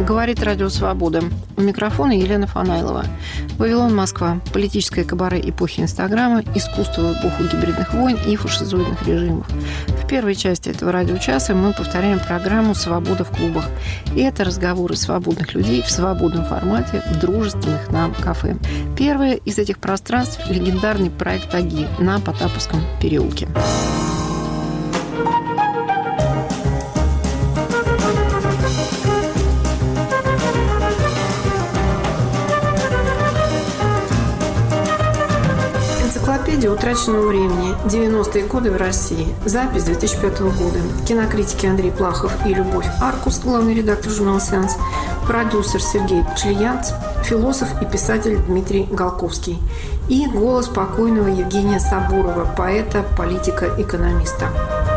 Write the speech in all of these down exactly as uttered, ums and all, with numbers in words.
Говорит Радио Свобода. У микрофона Елена Фанайлова. Вавилон, Москва. Политическое кабаре эпохи Инстаграма, искусство в эпоху гибридных войн и фашизоидных режимов. В первой части этого радиочаса мы повторяем программу «Свобода в клубах». И это разговоры свободных людей в свободном формате в дружественных нам кафе. Первое из этих пространств – легендарный проект «Аги» на Потаповском переулке. Энциклопедия утраченного времени. девяностые годы в России. Запись две тысячи пятого года. Кинокритики Андрей Плахов и Любовь Аркус, главный редактор журнала «Сеанс», продюсер Сергей Члиянц, философ и писатель Дмитрий Голковский и голос покойного Евгения Сабурова, поэта, политика, экономиста.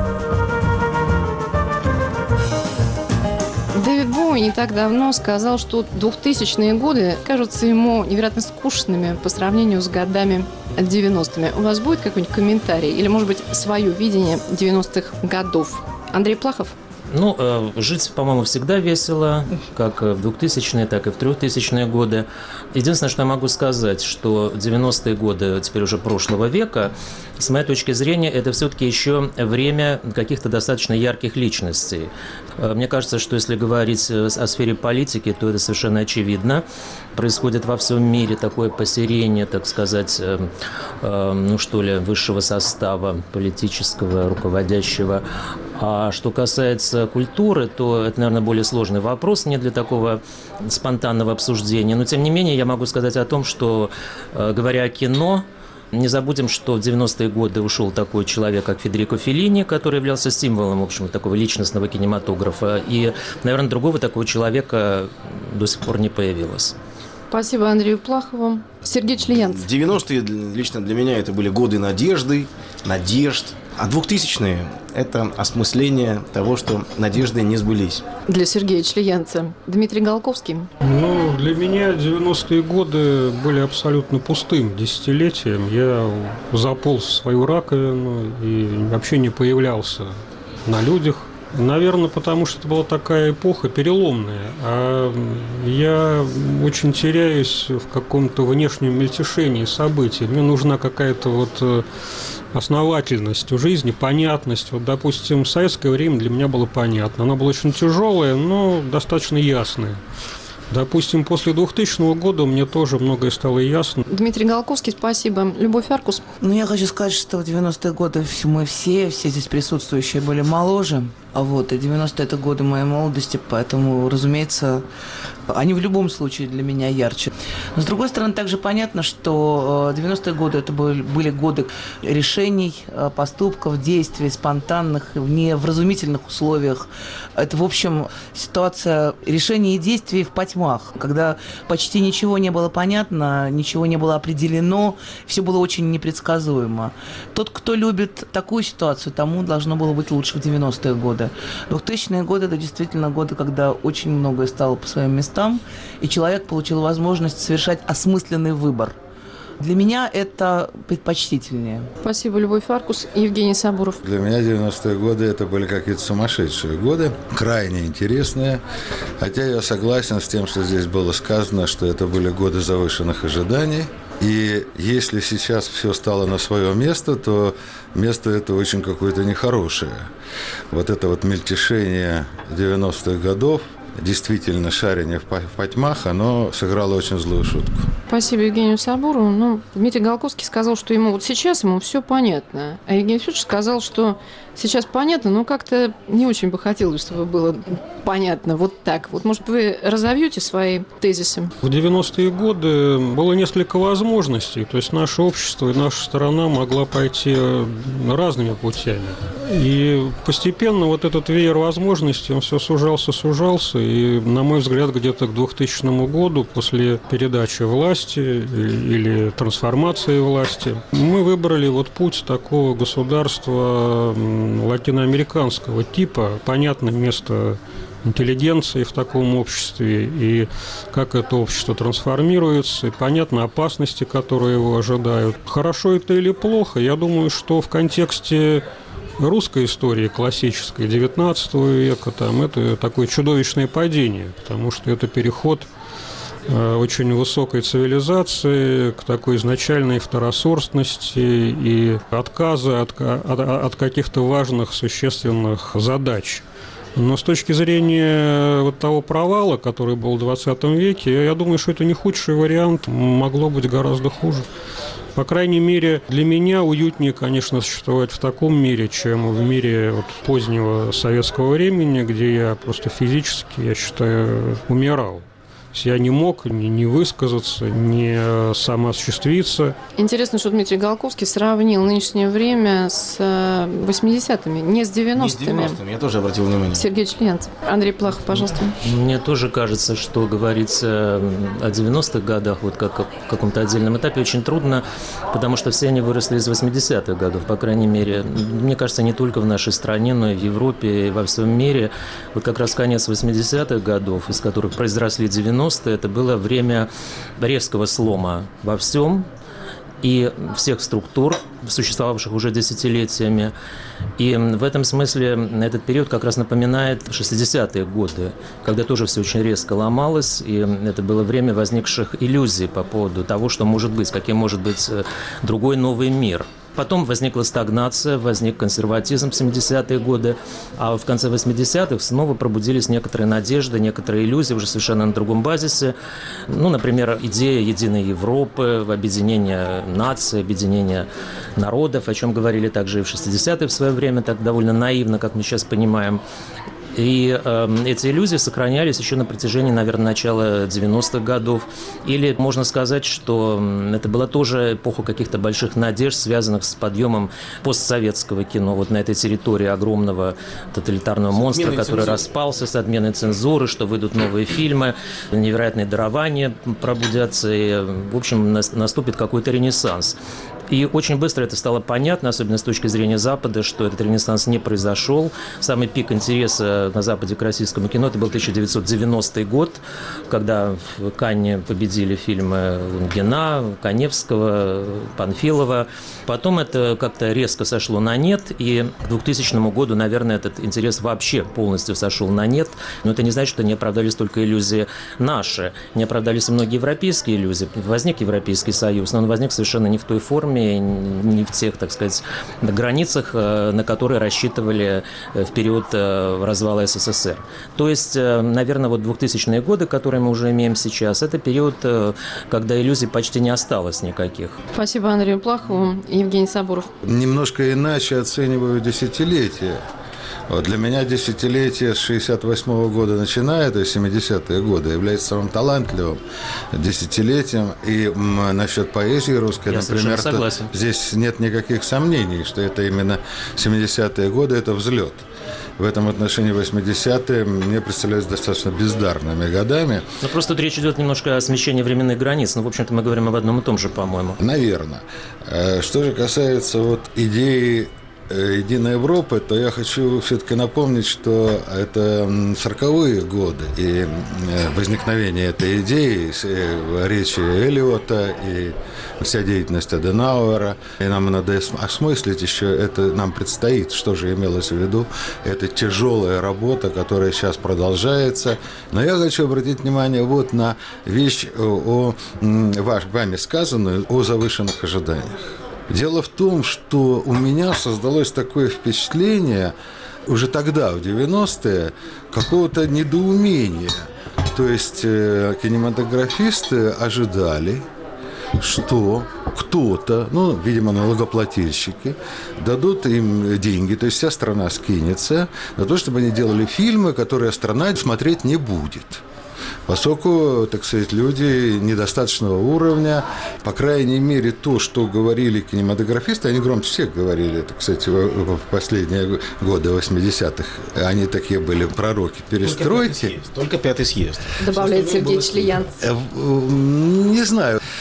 Дэвид Боуи не так давно сказал, что двухтысячные годы кажутся ему невероятно скучными по сравнению с годами девяностыми. У вас будет какой-нибудь комментарий или, может быть, свое видение девяностых годов? Андрей Плахов? Ну, э, жить, по-моему, всегда весело, как в двухтысячные, так и в трехтысячные годы. Единственное, что я могу сказать, что девяностые годы, теперь уже прошлого века, с моей точки зрения, это все-таки еще время каких-то достаточно ярких личностей. Мне кажется, что если говорить о сфере политики, то это совершенно очевидно. Происходит во всем мире такое посерение, так сказать, э, э, ну что ли, высшего состава политического, руководящего. А что касается культуры, то это, наверное, более сложный вопрос, не для такого спонтанного обсуждения. Но, тем не менее, я могу сказать о том, что, э, говоря о кино, не забудем, что в девяностые годы ушел такой человек, как Федерико Феллини, который являлся символом, в общем, такого личностного кинематографа. И, наверное, другого такого человека до сих пор не появилось. Спасибо Андрею Плахову. Сергей Члиянц. девяностые лично для меня это были годы надежды, надежд. А двухтысячные – это осмысление того, что надежды не сбылись. Для Сергея Члиянца. Дмитрий Голковский. Ну, для меня девяностые годы были абсолютно пустым десятилетием. Я заполз в свою раковину и вообще не появлялся на людях. Наверное, потому что это была такая эпоха переломная, а я очень теряюсь в каком-то внешнем мельтешении событий. Мне нужна какая-то вот основательность в жизни, понятность. Вот, допустим, в советское время для меня было понятно. Оно было очень тяжелое, но достаточно ясное. Допустим, после двухтысячного года мне тоже многое стало ясно. Дмитрий Голковский, спасибо. Любовь Аркус. Ну, я хочу сказать, что в девяностые годы мы все, все здесь присутствующие были моложе. А вот, и девяностые – это годы моей молодости, поэтому, разумеется, они в любом случае для меня ярче. Но, с другой стороны, также понятно, что девяностые годы – это были годы решений, поступков, действий, спонтанных, в невразумительных условиях. Это, в общем, ситуация решений и действий в потьмах, когда почти ничего не было понятно, ничего не было определено, все было очень непредсказуемо. Тот, кто любит такую ситуацию, тому должно было быть лучше в девяностые годы. двухтысячные годы – это действительно годы, когда очень многое стало по своим местам, и человек получил возможность совершать осмысленный выбор. Для меня это предпочтительнее. Спасибо, Любовь Аркус. Евгений Сабуров. Для меня девяностые годы это были какие-то сумасшедшие годы, крайне интересные. Хотя я согласен с тем, что здесь было сказано, что это были годы завышенных ожиданий. И если сейчас все стало на свое место, то место это очень какое-то нехорошее. Вот это вот мельтешение девяностых годов, действительно шарение в потьмах, оно сыграло очень злую шутку. Спасибо Евгению Сабурову. Ну, Дмитрий Голковский сказал, что ему вот сейчас ему все понятно. А Евгений Федорович сказал, что сейчас понятно, но как-то не очень бы хотелось, чтобы было понятно вот так. Вот, может, вы разовьете свои тезисы? В девяностые годы было несколько возможностей. То есть наше общество и наша страна могла пойти разными путями. И постепенно вот этот веер возможностей, он все сужался, сужался. И, на мой взгляд, где-то к двухтысячному году, после передачи власти или трансформации власти, мы выбрали вот путь такого государства латиноамериканского типа. Понятно место интеллигенции в таком обществе, и как это общество трансформируется, и понятно опасности, которые его ожидают. Хорошо это или плохо, я думаю, что в контексте русской истории классической девятнадцатого века, там, это такое чудовищное падение, потому что это переход очень высокой цивилизации к такой изначальной второсортности и отказа от, от, от каких-то важных, существенных задач. Но с точки зрения вот того провала, который был в двадцатом веке, я думаю, что это не худший вариант, могло быть гораздо хуже. По крайней мере, для меня уютнее, конечно, существовать в таком мире, чем в мире вот позднего советского времени, где я просто физически, я считаю, умирал. Я не мог ни, ни высказаться, ни самоосуществиться. Интересно, что Дмитрий Голковский сравнил нынешнее время с восьмидесятыми, не с девяностыми. Не с девяностыми, я тоже обратил внимание. Сергей Члиянцев. Андрей Плахов, пожалуйста. Мне тоже кажется, что говорится о девяностых годах, вот как о каком-то отдельном этапе, очень трудно, потому что все они выросли из восьмидесятых годов, по крайней мере. Мне кажется, не только в нашей стране, но и в Европе, и во всем мире. Вот как раз конец восьмидесятых годов, из которых произросли девяностые, это было время резкого слома во всем и всех структур, существовавших уже десятилетиями. И в этом смысле этот период как раз напоминает шестидесятые годы, когда тоже все очень резко ломалось, и это было время возникших иллюзий по поводу того, что может быть, каким может быть другой новый мир. Потом возникла стагнация, возник консерватизм в семидесятые годы, а в конце восьмидесятых снова пробудились некоторые надежды, некоторые иллюзии уже совершенно на другом базисе. Ну, например, идея единой Европы, объединения наций, объединения народов, о чем говорили также и в шестидесятые в свое время, так довольно наивно, как мы сейчас понимаем. И э, эти иллюзии сохранялись еще на протяжении, наверное, начала девяностых годов. Или можно сказать, что это была тоже эпоха каких-то больших надежд, связанных с подъемом постсоветского кино. Вот на этой территории огромного тоталитарного монстра, который цензуры. распался с отменой цензуры, что выйдут новые фильмы, невероятные дарования пробудятся, и, в общем, наступит какой-то ренессанс. И очень быстро это стало понятно, особенно с точки зрения Запада, что этот ренессанс не произошел. Самый пик интереса на Западе к российскому кино – это был тысяча девятьсот девяностый год, когда в Канне победили фильмы Лунгина, Каневского, Панфилова. Потом это как-то резко сошло на нет, и к двухтысячному году, наверное, этот интерес вообще полностью сошел на нет. Но это не значит, что не оправдались только иллюзии наши. Не оправдались и многие европейские иллюзии. Возник Европейский Союз, но он возник совершенно не в той форме, не в тех, так сказать, границах, на которые рассчитывали в период развала СССР. То есть, наверное, вот двухтысячные годы, которые мы уже имеем сейчас, это период, когда иллюзий почти не осталось никаких. Спасибо Андрею Плахову. Евгений Сабуров. Немножко иначе оцениваю десятилетия. Вот для меня десятилетие с шестьдесят восьмого года начиная, то есть семидесятые годы, является самым талантливым десятилетием. И м, насчет поэзии русской, Я например, здесь нет никаких сомнений, что это именно семидесятые годы, это взлет. В этом отношении восьмидесятые мне представляются достаточно бездарными годами. Но просто тут речь идет немножко о смещении временных границ. Но, в общем-то, мы говорим об одном и том же, по-моему. Наверное. Что же касается вот идеи Единой Европы, то я хочу все-таки напомнить, что это сороковые годы, и возникновение этой идеи, речи Эллиота и вся деятельность Аденауэра, и нам надо осмыслить еще, это нам предстоит, что же имелось в виду, это тяжелая работа, которая сейчас продолжается, но я хочу обратить внимание вот на вещь, о, о вами сказанную, о завышенных ожиданиях. Дело в том, что у меня создалось такое впечатление уже тогда, в девяностые, какого-то недоумения. То есть кинематографисты ожидали, что кто-то, ну, видимо, налогоплательщики, дадут им деньги, то есть вся страна скинется на то, чтобы они делали фильмы, которые страна смотреть не будет. Поскольку, так сказать, люди недостаточного уровня, по крайней мере, то, что говорили кинематографисты, они громче всех говорили, так сказать, в последние годы восьмидесятых, они такие были пророки перестройки. Только пятый съезд. Добавляет Сергей Члиянцев. Не знаю.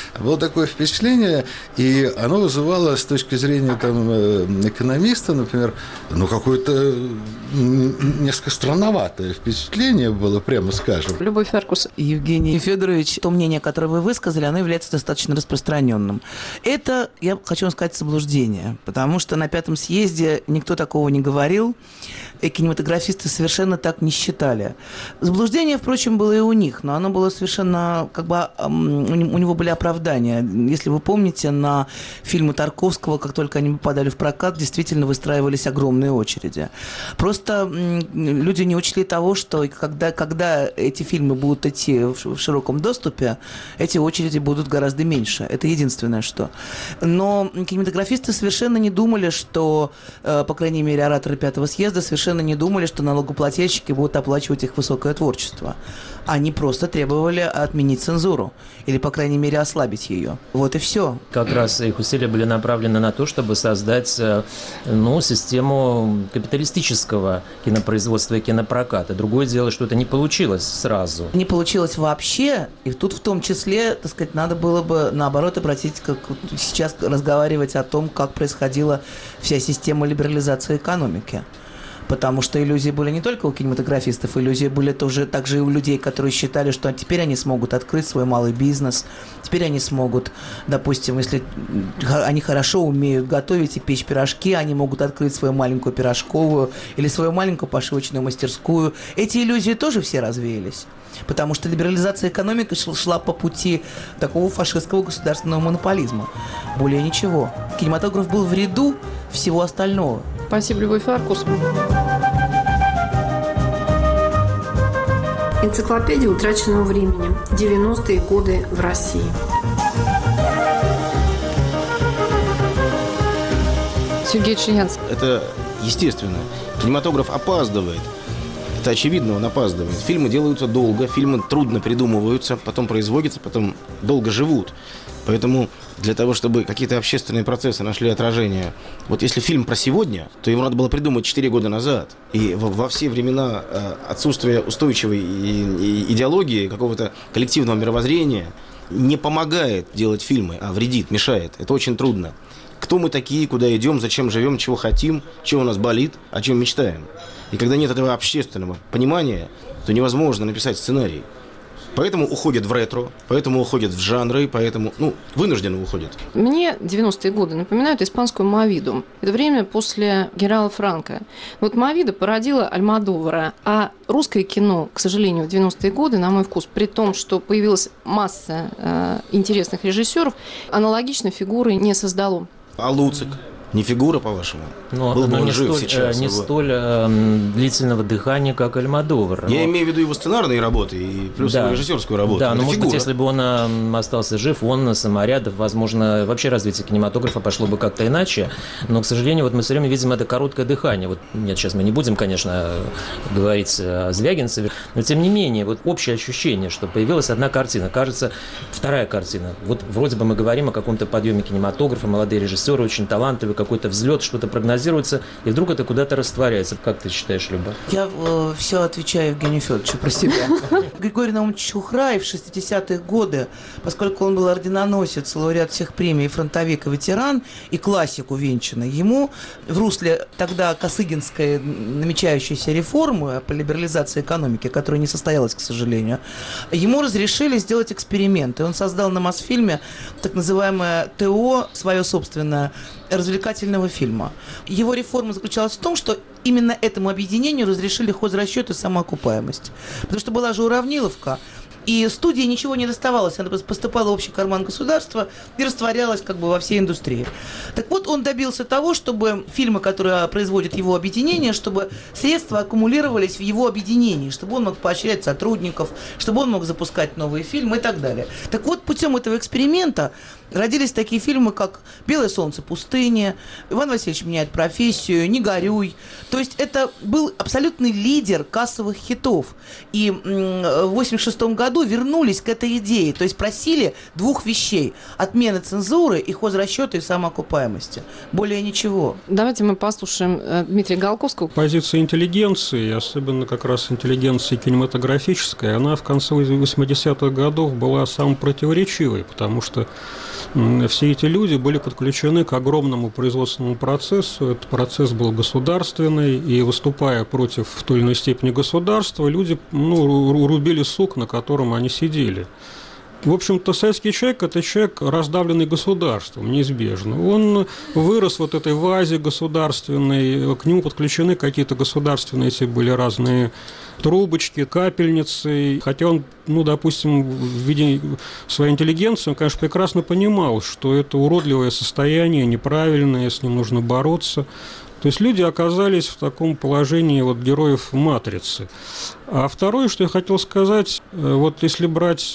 Было такое впечатление, и оно вызывало с точки зрения там, экономиста, например, ну, какое-то несколько странноватое впечатление было, прямо скажем. Любовь Фаркус. Евгений Федорович, то мнение, которое вы высказали, оно является достаточно распространенным. Это, я хочу вам сказать, заблуждение, потому что на пятом съезде никто такого не говорил, и кинематографисты совершенно так не считали. Заблуждение, впрочем, было и у них, но оно было совершенно, как бы, у него были оправдания. Если вы помните, на фильмы Тарковского, как только они попадали в прокат, действительно выстраивались огромные очереди. Просто люди не учли того, что когда, когда эти фильмы будут идти в широком доступе, эти очереди будут гораздо меньше. Это единственное, что. Но кинематографисты совершенно не думали, что, по крайней мере, ораторы пятого съезда совершенно не думали, что налогоплательщики будут оплачивать их высокое творчество. Они просто требовали отменить цензуру или, по крайней мере, ослабить ее. Вот и все. Как раз их усилия были направлены на то, чтобы создать, ну, систему капиталистического кинопроизводства и кинопроката. Другое дело, что это не получилось сразу. Не получилось вообще, и тут в том числе, так сказать, надо было бы, наоборот, обратить, как сейчас разговаривать о том, как происходила вся система либерализации экономики. Потому что иллюзии были не только у кинематографистов, иллюзии были тоже, также и у людей, которые считали, что теперь они смогут открыть свой малый бизнес, теперь они смогут, допустим, если они хорошо умеют готовить и печь пирожки, они могут открыть свою маленькую пирожковую или свою маленькую пошивочную мастерскую. Эти иллюзии тоже все развеялись. Потому что либерализация экономики шла по пути такого фашистского государственного монополизма. Более ничего. Кинематограф был в ряду всего остального. Спасибо, Любовь Фаркус. Энциклопедия утраченного времени. девяностые годы в России. Сергей Чернянский. Это естественно. Кинематограф опаздывает. Это очевидно, он опаздывает. Фильмы делаются долго, фильмы трудно придумываются, потом производятся, потом долго живут. Поэтому для того, чтобы какие-то общественные процессы нашли отражение, вот если фильм про сегодня, то его надо было придумать четыре года назад. И во все времена отсутствия устойчивой идеологии, какого-то коллективного мировоззрения не помогает делать фильмы, а вредит, мешает. Это очень трудно. Кто мы такие, куда идем, зачем живем, чего хотим, чего у нас болит, о чем мечтаем. И когда нет этого общественного понимания, то невозможно написать сценарий. Поэтому уходят в ретро, поэтому уходят в жанры, поэтому, ну, вынужденно уходят. Мне девяностые годы напоминают испанскую «Мовиду». Это время после генерала Франко. Вот «Мовида» породила Альмодовара, а русское кино, к сожалению, в девяностые годы, на мой вкус, при том, что появилась масса э, интересных режиссеров, аналогичной фигуры не создало. А Луцик? Не фигура, по-вашему? Но, Был бы но он не жив столь, сейчас. не его... столь э, длительного дыхания, как Альмодовар. Я но... имею в виду его сценарные работы и плюс да. его режиссерскую работу. Да, Это но, может фигура. быть, если бы он э, остался жив, он, Саморядов, возможно, вообще развитие кинематографа пошло бы как-то иначе. Но, к сожалению, вот мы все время видим это короткое дыхание. Вот, нет, сейчас мы не будем, конечно, говорить о Звягинцеве, но, тем не менее, вот общее ощущение, что появилась одна картина. Кажется, вторая картина. Вот вроде бы мы говорим о каком-то подъеме кинематографа, молодые режиссеры, очень талантливые, какой-то взлет, что-то прогнозируется, и вдруг это куда-то растворяется. Как ты считаешь, Люба? Я э, все отвечаю Евгению Федоровичу про себя. Григорий Наумович Чухрай в шестидесятые годы, поскольку он был орденоносец, лауреат всех премий, фронтовик и ветеран, и классик увенчанный, ему в русле тогда косыгинской намечающейся реформы по либерализации экономики, которая не состоялась, к сожалению, ему разрешили сделать эксперимент. И он создал на Мосфильме так называемое ТО, свое собственное, развлекательного фильма. Его реформа заключалась в том, что именно этому объединению разрешили хозрасчет и самоокупаемость. Потому что была же уравниловка, и студии ничего не доставалось, она поступала в общий карман государства и растворялась как бы во всей индустрии. Так вот, он добился того, чтобы фильмы, которые производит его объединение, чтобы средства аккумулировались в его объединении, чтобы он мог поощрять сотрудников, чтобы он мог запускать новые фильмы и так далее. Так вот, путем этого эксперимента родились такие фильмы, как «Белое солнце пустыни», «Иван Васильевич меняет профессию», «Не горюй». То есть это был абсолютный лидер кассовых хитов. И в восемьдесят шестом году году вернулись к этой идее. То есть просили двух вещей. Отмены цензуры и хозрасчета и самоокупаемости. Более ничего. Давайте мы послушаем Дмитрия Голковского. Позиция интеллигенции, особенно как раз интеллигенции кинематографической, она в конце восьмидесятых годов была самой противоречивой, потому что все эти люди были подключены к огромному производственному процессу. Этот процесс был государственный, и выступая против в той или иной степени государства, люди ну, рубили сук, на котором они сидели. В общем-то, советский человек – это человек, раздавленный государством, неизбежно. Он вырос в вот этой вазе государственной, к нему подключены какие-то государственные, эти были разные трубочки, капельницы. Хотя он, ну, допустим, в виде своей интеллигенции, он, конечно, прекрасно понимал, что это уродливое состояние, неправильное, с ним нужно бороться. То есть люди оказались в таком положении вот героев «Матрицы». А второе, что я хотел сказать, вот если брать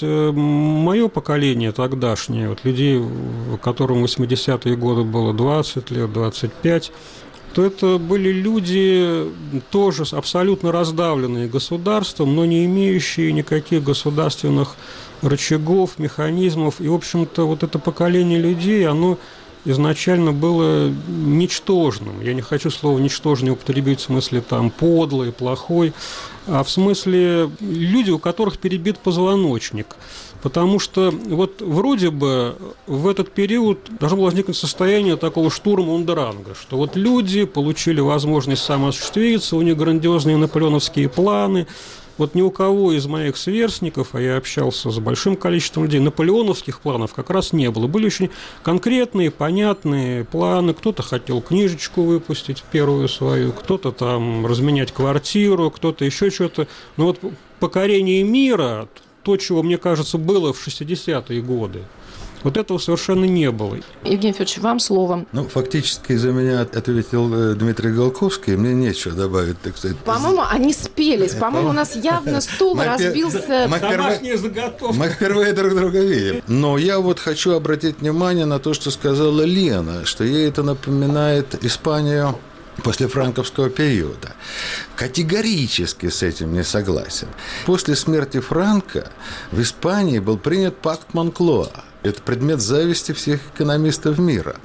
мое поколение тогдашнее, вот людей, которым в восьмидесятые годы было двадцать лет, двадцать пять, то это были люди тоже абсолютно раздавленные государством, но не имеющие никаких государственных рычагов, механизмов. И, в общем-то, вот это поколение людей, оно изначально было ничтожным. Я не хочу слово «ничтожный» употребить в смысле там подлый, плохой, а в смысле люди, у которых перебит позвоночник. Потому что вот вроде бы в этот период должно было возникнуть состояние такого штурма ундеранга, что вот люди получили возможность самоосуществиться, у них грандиозные наполеоновские планы. Вот ни у кого из моих сверстников, а я общался с большим количеством людей, наполеоновских планов как раз не было. Были очень конкретные, понятные планы. Кто-то хотел книжечку выпустить, первую свою, кто-то там разменять квартиру, кто-то еще что-то. Но вот покорение мира, то, чего, мне кажется, было в шестидесятые годы, вот этого совершенно не было. Евгений Федорович, вам слово. Ну, фактически за меня ответил Дмитрий Голковский, мне нечего добавить, так сказать. По-моему, они спелись. По-моему, у нас явно стул разбился. Мы впервые, мы впервые друг друга видим. Но я вот хочу обратить внимание на то, что сказала Лена, что ей это напоминает Испанию после франковского периода. Категорически с этим не согласен. После смерти Франко в Испании был принят пакт Монклоа. Это предмет зависти всех экономистов мира.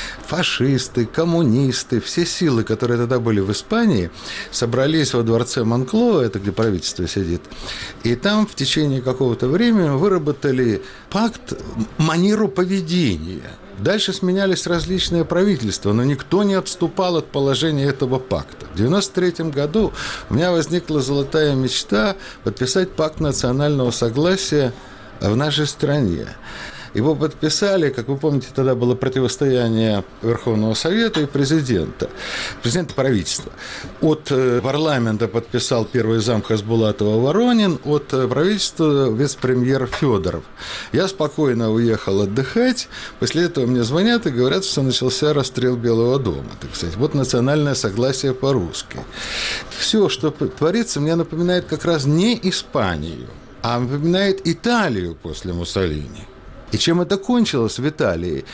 Фашисты, коммунисты, все силы, которые тогда были в Испании, собрались во дворце Монклоа, это где правительство сидит, и там в течение какого-то времени выработали пакт, манеру поведения. Дальше сменялись различные правительства, но никто не отступал от положения этого пакта. В девяносто третьем году у меня возникла золотая мечта подписать пакт национального согласия в нашей стране. Его подписали, как вы помните, тогда было противостояние Верховного Совета и президента, президента правительства. От парламента подписал первый зам Хасбулатова Воронин, от правительства вице-премьер Федоров. Я спокойно уехал отдыхать, после этого мне звонят и говорят, что начался расстрел Белого дома, так сказать. Вот национальное согласие по-русски. Все, что творится, мне напоминает как раз не Испанию, а напоминает Италию после Муссолини. И чем это кончилось в Италии?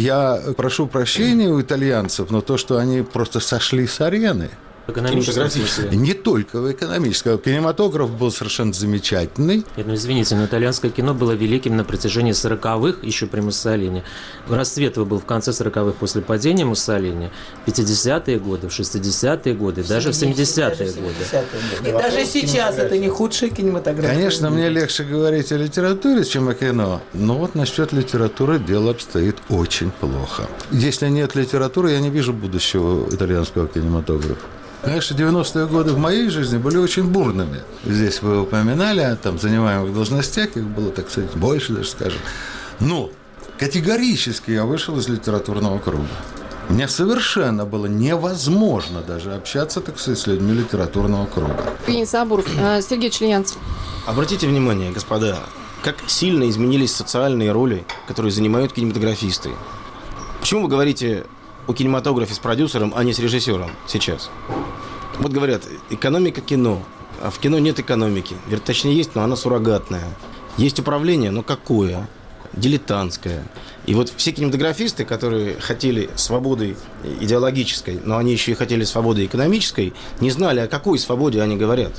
Я прошу прощения у итальянцев, но то, что они просто сошли с арены. Экономическом. Не только в экономическом. Кинематограф был совершенно замечательный. Нет, ну извините, но итальянское кино было великим на протяжении сороковых, еще при Муссолини. Расцвет его был в конце сороковых после падения Муссолини, в пятидесятые годы, в шестидесятые годы, даже в семидесятые годы. И даже сейчас это не худший кинематограф. Конечно, мне легче говорить о литературе, чем о кино. Но вот насчет литературы дело обстоит очень плохо. Если нет литературы, я не вижу будущего итальянского кинематографа. Конечно, девяностые годы в моей жизни были очень бурными. Здесь вы упоминали о там, занимаемых должностях, их было, так сказать, больше даже, скажем. Но категорически я вышел из литературного круга. Мне совершенно было невозможно даже общаться, так сказать, с людьми литературного круга. Евгений Сабуров, Сергей Члянцев. Обратите внимание, господа, как сильно изменились социальные роли, которые занимают кинематографисты. Почему вы говорите о кинематографе с продюсером, а не с режиссером сейчас? Вот говорят, экономика кино, а в кино нет экономики. Вернее, точнее есть, но она суррогатная. Есть управление, но какое? Дилетантское. И вот все кинематографисты, которые хотели свободы идеологической, но они еще и хотели свободы экономической, не знали, о какой свободе они говорят.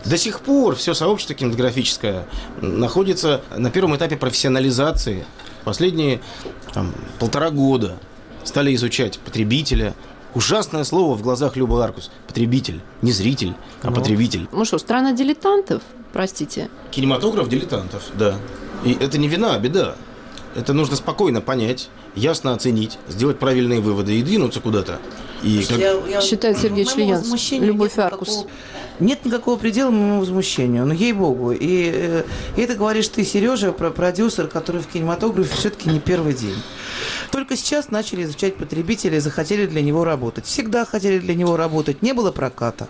До сих пор все сообщество кинематографическое находится на первом этапе профессионализации. Последние там, полтора года стали изучать потребителя. Ужасное слово в глазах Любы Аркус. Потребитель. Не зритель, а ну. потребитель. Ну что, страна дилетантов, простите? Кинематограф дилетантов, да. И это не вина, а беда. Это нужно спокойно понять, ясно оценить, сделать правильные выводы и двинуться куда-то. И как... я, я... Считает Сергей Члиянц, Любовь Аркус. Никакого, нет никакого предела моему возмущению, ну ей-богу. И, и это говоришь ты, Сережа, про продюсер, который в кинематографе все-таки не первый день. Только сейчас начали изучать потребителя и захотели для него работать. Всегда хотели для него работать, не было проката.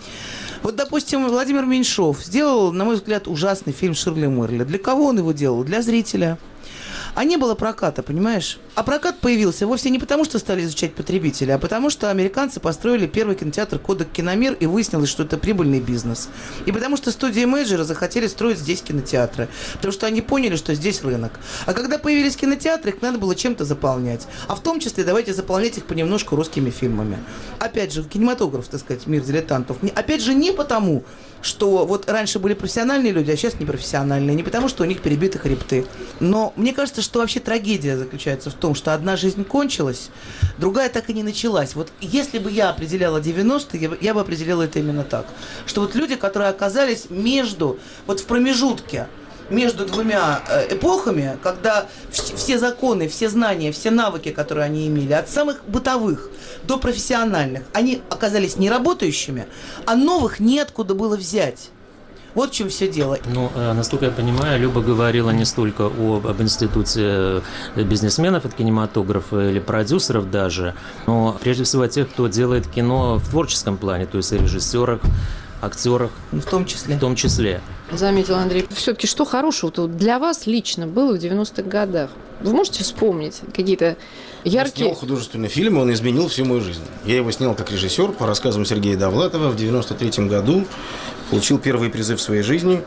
Вот, допустим, Владимир Меньшов сделал, на мой взгляд, ужасный фильм «Ширли Мырли». Для кого он его делал? Для зрителя. А не было проката, понимаешь? А прокат появился вовсе не потому, что стали изучать потребителя, а потому, что американцы построили первый кинотеатр «Кодек Киномир», и выяснилось, что это прибыльный бизнес. И потому что студии-менеджеры захотели строить здесь кинотеатры, потому что они поняли, что здесь рынок. А когда появились кинотеатры, их надо было чем-то заполнять. А в том числе давайте заполнять их понемножку русскими фильмами. Опять же, кинематограф, так сказать, мир дилетантов. Опять же, не потому, что вот раньше были профессиональные люди, а сейчас непрофессиональные. Не потому, что у них перебиты хребты. Но мне кажется, что вообще трагедия заключается в том, что одна жизнь кончилась, другая так и не началась. Вот если бы я определяла девяностые, я бы, я бы определяла это именно так. Что вот люди, которые оказались между, вот в промежутке, между двумя эпохами, когда все законы, все знания, все навыки, которые они имели, от самых бытовых до профессиональных, они оказались неработающими, а новых неоткуда было взять. Вот в чем все дело. Ну, насколько я понимаю, Люба говорила не столько об, об институте бизнесменов от кинематографа или продюсеров даже, но прежде всего о тех, кто делает кино в творческом плане, то есть о режиссерах, актерах. В том числе. В том числе. Заметил Андрей. Все-таки что хорошего для вас лично было в девяностых годах? Вы можете вспомнить какие-то яркие... Я снял художественный фильм, он изменил всю мою жизнь. Я его снял как режиссер по рассказам Сергея Довлатова в девяносто третьем году. Получил первый призыв в своей жизни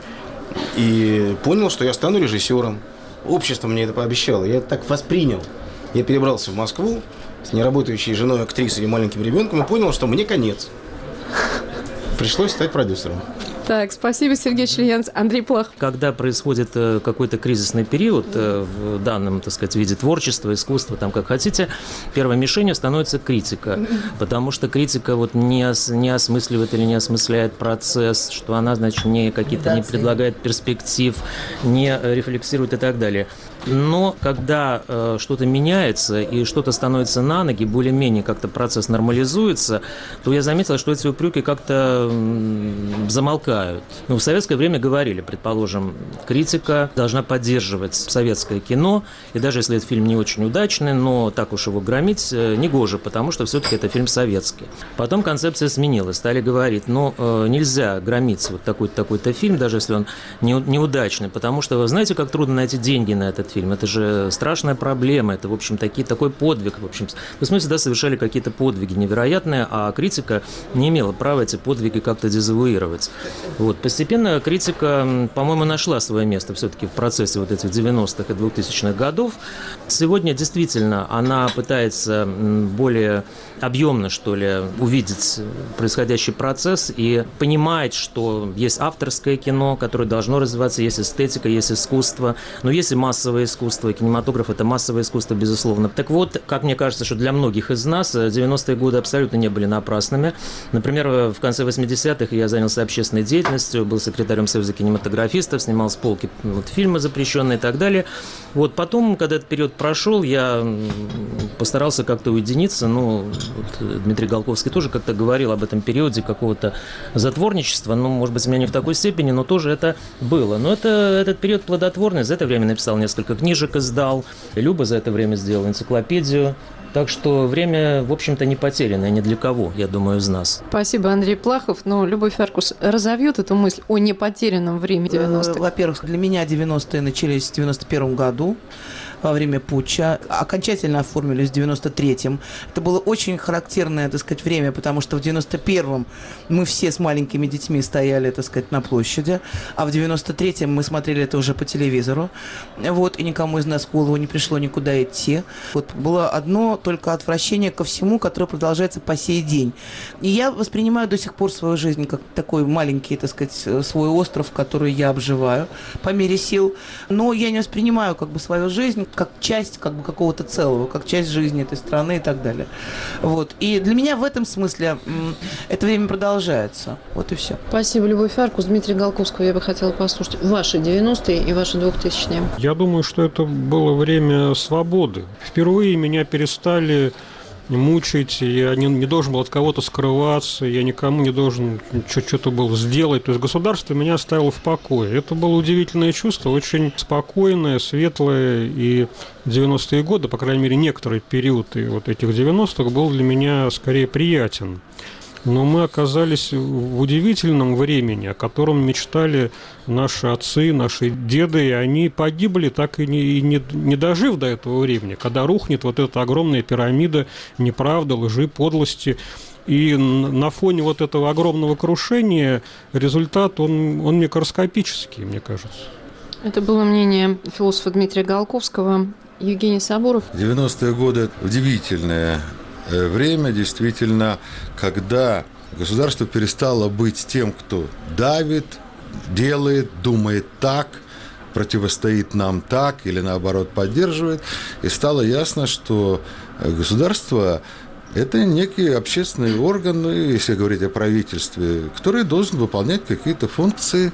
и понял, что я стану режиссером. Общество мне это пообещало. Я это так воспринял. Я перебрался в Москву с неработающей женой, актрисой и маленьким ребенком и понял, что мне конец. Пришлось стать продюсером. Так, спасибо, Сергей Члиянц. Андрей Плахов. Когда происходит какой-то кризисный период в данном, так сказать, виде творчества, искусства, там как хотите, первой мишенью становится критика. Потому что критика вот не, ос, не осмысливает или не осмысляет процесс, что она, значит, не какие-то не предлагает перспектив, не рефлексирует и так далее. Но когда э, что-то меняется и что-то становится на ноги, более-менее как-то процесс нормализуется, то я заметил, что эти упреки как-то м, замолкают. Ну, в советское время говорили, предположим, критика должна поддерживать советское кино, и даже если этот фильм не очень удачный, но так уж его громить э, негоже, потому что все-таки это фильм советский. Потом концепция сменилась, стали говорить, ну, э, нельзя громить вот такой-то, такой-то фильм, даже если он не, неудачный, потому что вы знаете, как трудно найти деньги на этот фильм. Это же страшная проблема. Это, в общем, такие, такой подвиг. В общем, в смысле, да, совершали какие-то подвиги невероятные, а критика не имела права эти подвиги как-то дезавуировать. Вот. Постепенно критика, по-моему, нашла свое место все-таки в процессе вот этих девяностых и двухтысячных годов. Сегодня действительно она пытается более объемно, что ли, увидеть происходящий процесс и понимает, что есть авторское кино, которое должно развиваться, есть эстетика, есть искусство, но есть и массовое искусство, кинематограф – это массовое искусство, безусловно. Так вот, как мне кажется, что для многих из нас девяностые годы абсолютно не были напрасными. Например, в конце восьмидесятых я занялся общественной деятельностью, был секретарем Союза кинематографистов, снимал с полки вот, фильмы запрещенные и так далее. Вот потом, когда этот период прошел, я постарался как-то уединиться. Ну, вот Дмитрий Голковский тоже как-то говорил об этом периоде какого-то затворничества. Ну, может быть, у меня не в такой степени, но тоже это было. Но это, этот период плодотворный. За это время написал несколько книжек, издал. Люба за это время сделала энциклопедию. Так что время, в общем-то, не потерянное ни для кого, я думаю, из нас. Спасибо, Андрей Плахов. Но Любовь Аркус разовьет эту мысль о непотерянном времени девяностых. Во-первых, для меня девяностые начались в девяносто первом году. во время путча, окончательно оформились в девяносто третьем. Это было очень характерное, так сказать, время, потому что в девяносто первом мы все с маленькими детьми стояли, так сказать, на площади, а в девяносто третьем мы смотрели это уже по телевизору, вот, и никому из нас в голову не пришло никуда идти. Вот было одно только отвращение ко всему, которое продолжается по сей день. И я воспринимаю до сих пор свою жизнь как такой маленький, так сказать, свой остров, который я обживаю по мере сил. Но я не воспринимаю как бы свою жизнь как часть как бы какого-то целого, как часть жизни этой страны и так далее. Вот. И для меня в этом смысле это время продолжается. Вот и все. Спасибо, Любовь Аркус. Дмитрий Голковского я бы хотела послушать. Ваши девяностые и ваши двухтысячные. Я думаю, что это было время свободы. Впервые меня перестали мучить, я не, не должен был от кого-то скрываться, я никому не должен что-то был сделать. То есть государство меня оставило в покое. Это было удивительное чувство, очень спокойное, светлое. И девяностые годы, по крайней мере, некоторый период и вот этих девяностых был для меня скорее приятен. Но мы оказались в удивительном времени, о котором мечтали наши отцы, наши деды, и они погибли, так и не, и не, не дожив до этого времени, когда рухнет вот эта огромная пирамида неправды, лжи, подлости. И на фоне вот этого огромного крушения результат, он, он микроскопический, мне кажется. Это было мнение философа Дмитрия Голковского. Евгений Сабуров. девяностые годы – удивительное время, действительно, когда государство перестало быть тем, кто давит, делает, думает так, противостоит нам так или, наоборот, поддерживает. И стало ясно, что государство – это некий общественный орган, если говорить о правительстве, который должен выполнять какие-то функции.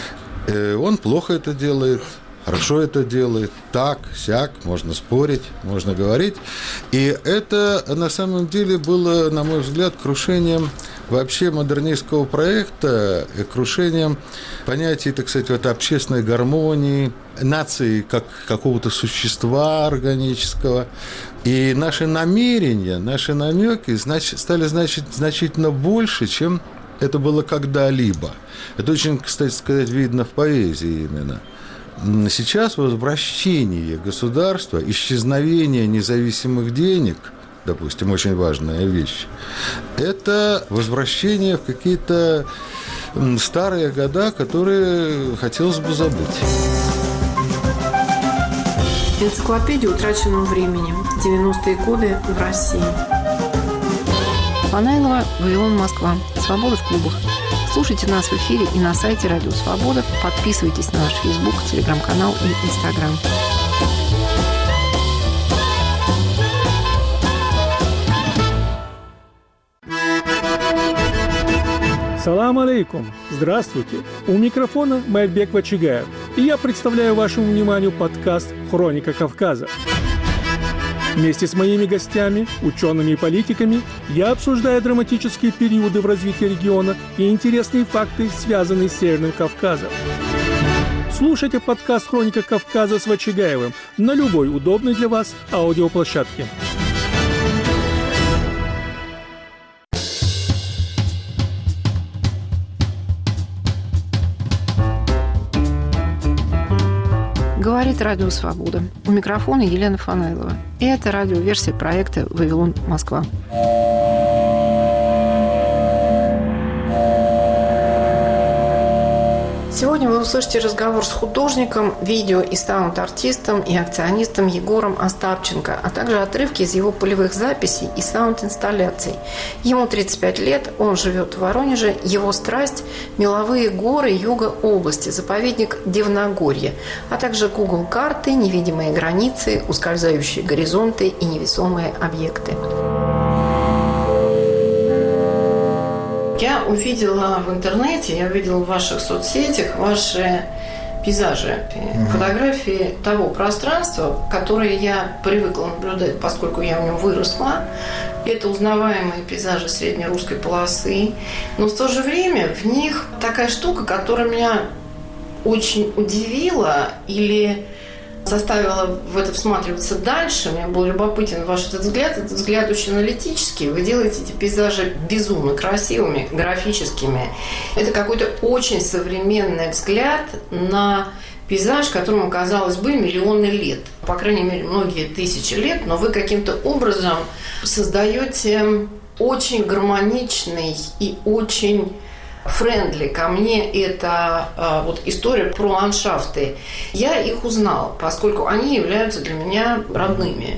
Он плохо это делает, хорошо это делает, так, сяк, можно спорить, можно говорить. И это на самом деле было, на мой взгляд, крушением вообще модернистского проекта, крушением понятий, так сказать, вот общественной гармонии, нации как какого-то существа органического. И наши намерения, наши намеки значит, стали значить, значительно больше, чем это было когда-либо. Это очень, кстати сказать, видно в поэзии именно. Сейчас возвращение государства, исчезновение независимых денег, допустим, очень важная вещь, это возвращение в какие-то старые года, которые хотелось бы забыть. Энциклопедия утраченного времени. девяностые годы в России. Фанайлова, Вавилон, Москва. Свобода в клубах. Слушайте нас в эфире и на сайте Радио Свобода. Подписывайтесь на наш Фейсбук, Телеграм-канал и Инстаграм. Салам алейкум! Здравствуйте! У микрофона Майбек Вачигаев. И я представляю вашему вниманию подкаст «Хроника Кавказа». Вместе с моими гостями, учеными и политиками, я обсуждаю драматические периоды в развитии региона и интересные факты, связанные с Северным Кавказом. Слушайте подкаст «Хроника Кавказа» с Вачигаевым на любой удобной для вас аудиоплощадке. Говорит Радио Свобода. У микрофона Елена Фанайлова. И это радиоверсия проекта «Вавилон, Москва». Сегодня вы услышите разговор с художником, видео и саунд-артистом и акционистом Егором Остапченко, а также отрывки из его полевых записей и саунд-инсталляций. Ему тридцать пять лет, он живет в Воронеже, его страсть – меловые горы юга области, заповедник Дивногорье, а также Google карты, невидимые границы, ускользающие горизонты и невесомые объекты. Я увидела в интернете, я увидела в ваших соцсетях ваши пейзажи, mm-hmm. фотографии того пространства, которое я привыкла наблюдать, поскольку я в нем выросла. Это узнаваемые пейзажи среднерусской полосы. Но в то же время в них такая штука, которая меня очень удивила или заставила в это всматриваться дальше. Мне был любопытен ваш этот взгляд. Этот взгляд очень аналитический. Вы делаете эти пейзажи безумно красивыми, графическими. Это какой-то очень современный взгляд на пейзаж, которому, казалось бы, миллионы лет. По крайней мере, многие тысячи лет, но вы каким-то образом создаете очень гармоничный и очень френдли ко мне это а, вот история про ландшафты. Я их узнала, поскольку они являются для меня родными.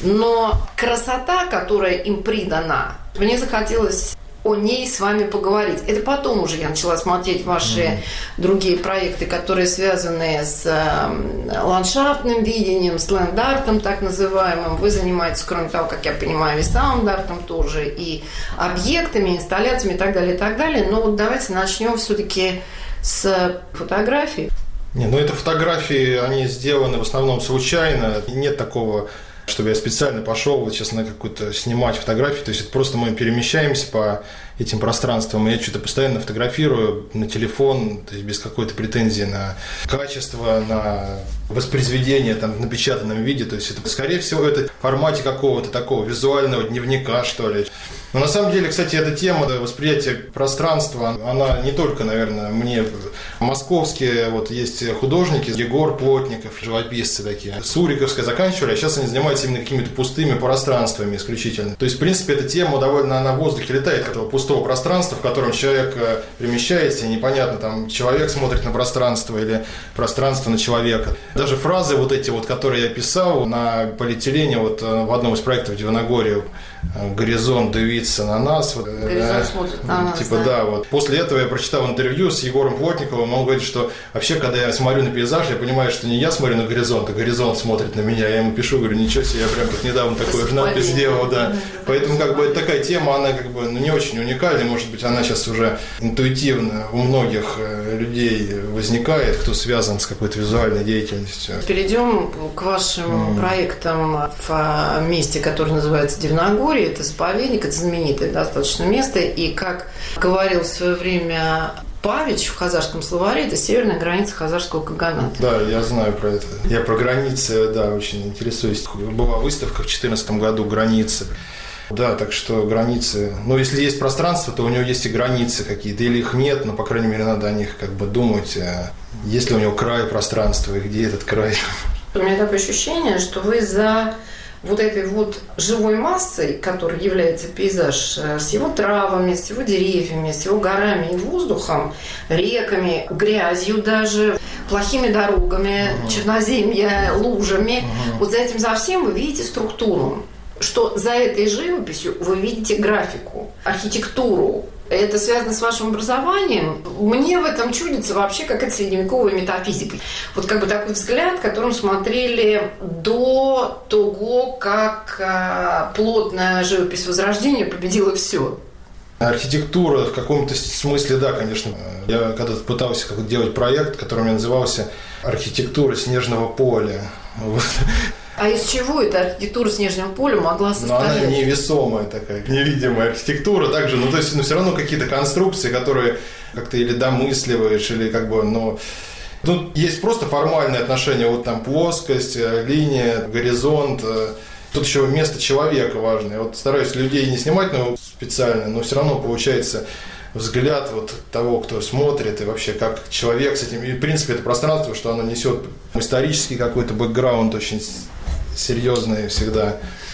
Но красота, которая им придана, мне захотелось о ней с вами поговорить. Это потом уже я начала смотреть ваши mm-hmm. другие проекты, которые связаны с э, ландшафтным видением, с ленд-артом так называемым. Вы занимаетесь, кроме того, как я понимаю, и саунд-артом тоже, и объектами, инсталляциями и так далее, и так далее. Но вот давайте начнем все-таки с фотографий. Не, ну это фотографии, они сделаны в основном случайно. Нет такого, чтобы я специально пошел вот сейчас на какую-то снимать фотографии. То есть это просто мы перемещаемся по этим пространствам. И я что-то постоянно фотографирую на телефон, то есть без какой-то претензии на качество, на воспроизведение там, в напечатанном виде. То есть это, скорее всего, это в формате какого-то такого визуального дневника, что ли. Но на самом деле, кстати, эта тема восприятия пространства, она не только, наверное, мне. Московские вот есть художники, Егор Плотников, живописцы такие. Суриковская заканчивали, а сейчас они занимаются именно какими-то пустыми пространствами исключительно. То есть, в принципе, эта тема довольно на воздухе летает, этого пустого пространства, в котором человек перемещается, и непонятно, там, человек смотрит на пространство или пространство на человека. Даже фразы вот эти вот, которые я писал на полиэтилене, вот в одном из проектов в Дивногорье, «Горизонт дивится на нас». Вот, «Горизонт смотрит на нас», типа, да. да, вот. После этого я прочитал интервью с Егором Плотниковым, он говорит, что вообще, когда я смотрю на пейзаж, я понимаю, что не я смотрю на горизонт, а горизонт смотрит на меня. Я ему пишу, говорю, ничего себе, я прям тут недавно такую же надпись сделал, да. Поэтому, как бы, такая тема, она, как бы, ну, не очень уникальная, может быть, она сейчас уже интуитивно у многих людей возникает, кто связан с какой-то визуальной деятельностью. Перейдем к вашим mm. проектам в месте, которое называется Дивногорье. Это заповедник, это знаменитое достаточно место. И, как говорил в свое время Павич в хазарском словаре, это северная граница хазарского каганата. Да, я знаю про это. Я про границы, да, очень интересуюсь. Была выставка в две тысячи четырнадцатом году «Границы». Да, так что границы... Ну, если есть пространство, то у него есть и границы какие-то. Или их нет, но, по крайней мере, надо о них как бы думать. Есть ли у него край пространства, и где этот край? У меня такое ощущение, что вы за вот этой вот живой массой, которая является пейзаж, с его травами, с его деревьями, с его горами и воздухом, реками, грязью даже, плохими дорогами, uh-huh. черноземья, лужами. Uh-huh. Вот за этим, за всем вы видите структуру. Что за этой живописью вы видите графику, архитектуру. Это связано с вашим образованием. Мне в этом чудится вообще какая-то средневековая метафизика. Вот как бы такой взгляд, которым смотрели до того, как а, плотная живопись Возрождения победила все. Архитектура в каком-то смысле, да, конечно. Я когда-то пытался как-то делать проект, который у меня назывался «Архитектура снежного поля». Вот. А из чего эта архитектура снежного поля могла состоять? Но она невесомая такая, невидимая архитектура также, ну то есть ну, все равно какие-то конструкции, которые как-то или домысливаешь, или как бы, ну... Тут есть просто формальные отношения, вот там плоскость, линия, горизонт, тут еще место человека важное. Я вот стараюсь людей не снимать, но специально, но все равно получается взгляд вот того, кто смотрит, и вообще как человек с этим, и в принципе это пространство, что оно несет исторический какой-то бэкграунд очень серьезные всегда.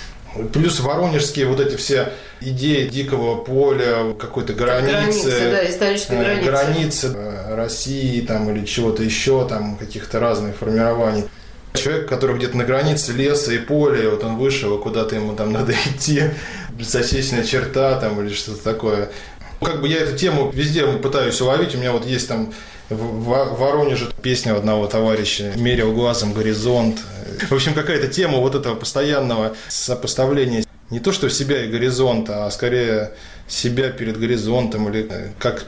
Плюс воронежские вот эти все идеи дикого поля, какой-то границы, границы, да, исторической границы. границы России там, или чего-то еще, там, каких-то разных формирований. Человек, который где-то на границе леса и поля, вот он вышел, куда-то ему там надо идти, засечная черта там, или что-то такое. Как бы я эту тему везде пытаюсь уловить. У меня вот есть там в Воронеже песня одного товарища «Мерил глазом горизонт». В общем, какая-то тема вот этого постоянного сопоставления не то что себя и горизонта, а скорее себя перед горизонтом, или как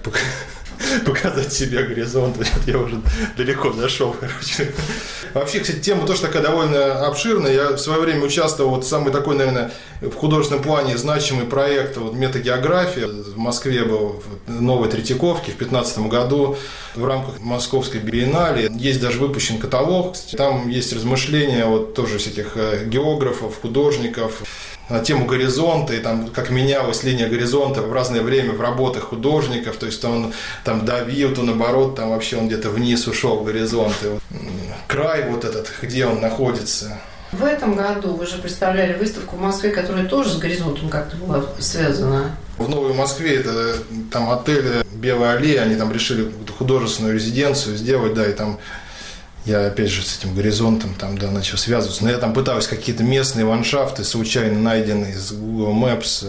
показать себя горизонт. Я уже далеко зашел, короче. Вообще, кстати, тема тоже такая довольно обширная. Я в свое время участвовал, вот самый такой, наверное, в художественном плане значимый проект, вот метагеография. В Москве был в Новой Третьяковке в две тысячи пятнадцатом году в рамках Московской биеннале. Есть даже выпущен каталог. Там есть размышления вот тоже всяких географов, художников. на тему горизонта, и там как менялась линия горизонта в разное время в работах художников, то есть он там давил, то наоборот, там вообще он где-то вниз ушел горизонт. И вот, край вот этот, где он находится. В этом году вы же представляли выставку в Москве, которая тоже с горизонтом как-то была связана. В Новой Москве это там отель Белая аллея, они там решили художественную резиденцию сделать, да, и там я опять же с этим горизонтом там, да, начал связываться. Но я там пытаюсь какие-то местные ландшафты, случайно найденные из Google Maps.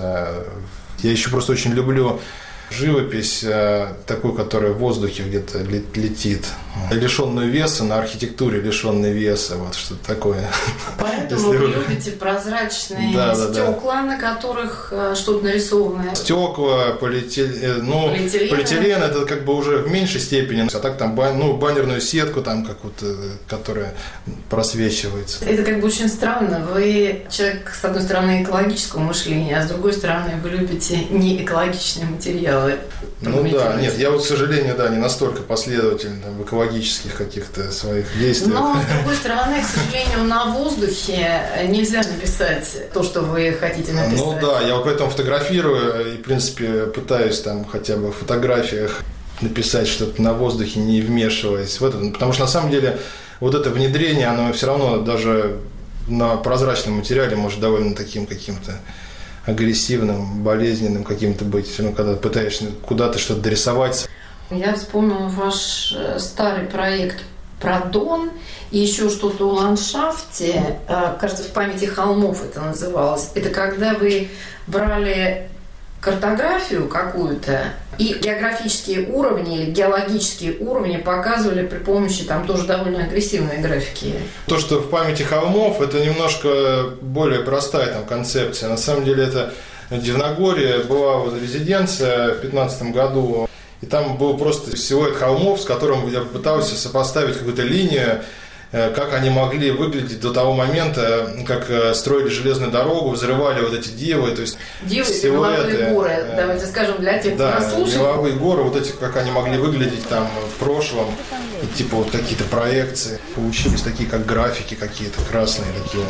Я еще просто очень люблю живопись, такую, которая в воздухе где-то летит. Лишенную веса, на архитектуре лишенной веса, вот что-то такое. Поэтому вы любите прозрачные да, да, стекла, да. на которых что-то нарисованное. Стекла, полиэтилен, ну, полиэтилен. полиэтилен это как бы уже в меньшей степени, а так там ну, баннерную сетку, там какую-то, которая просвечивается. Это как бы очень странно. Вы человек, с одной стороны, экологического мышления, а с другой стороны, вы любите неэкологичные материалы. Ну да, нет, я вот, к сожалению, да, не настолько последователен там, в экологических каких-то своих действиях. Но, с другой стороны, к сожалению, на воздухе нельзя написать то, что вы хотите написать. Ну да, я вот поэтому фотографирую и, в принципе, пытаюсь там хотя бы в фотографиях написать что-то на воздухе, не вмешиваясь в это. Потому что, на самом деле, вот это внедрение, оно все равно даже на прозрачном материале может довольно таким каким-то агрессивным, болезненным каким-то быть, ну, когда пытаешься куда-то что-то дорисовать. Я вспомнила ваш старый проект про Дон и еще что-то о ландшафте. Кажется, в памяти холмов это называлось. Это когда вы брали картографию какую-то и географические уровни или геологические уровни показывали при помощи там тоже довольно агрессивной графики. То, что в памяти холмов, это немножко более простая там концепция. На самом деле это в Дивногорье была вот резиденция в две тысячи пятнадцатом году, и там был просто силуэт холмов, с которым я пытался сопоставить какую-то линию, как они могли выглядеть до того момента, как строили железную дорогу, взрывали вот эти дивы, то есть дивы, силуэты. Меловые горы, давайте скажем для тех, кто да, нас слушает. Меловые горы, вот эти, как они могли выглядеть там в прошлом, и, типа вот какие-то проекции. Получились такие, как графики какие-то, красные такие.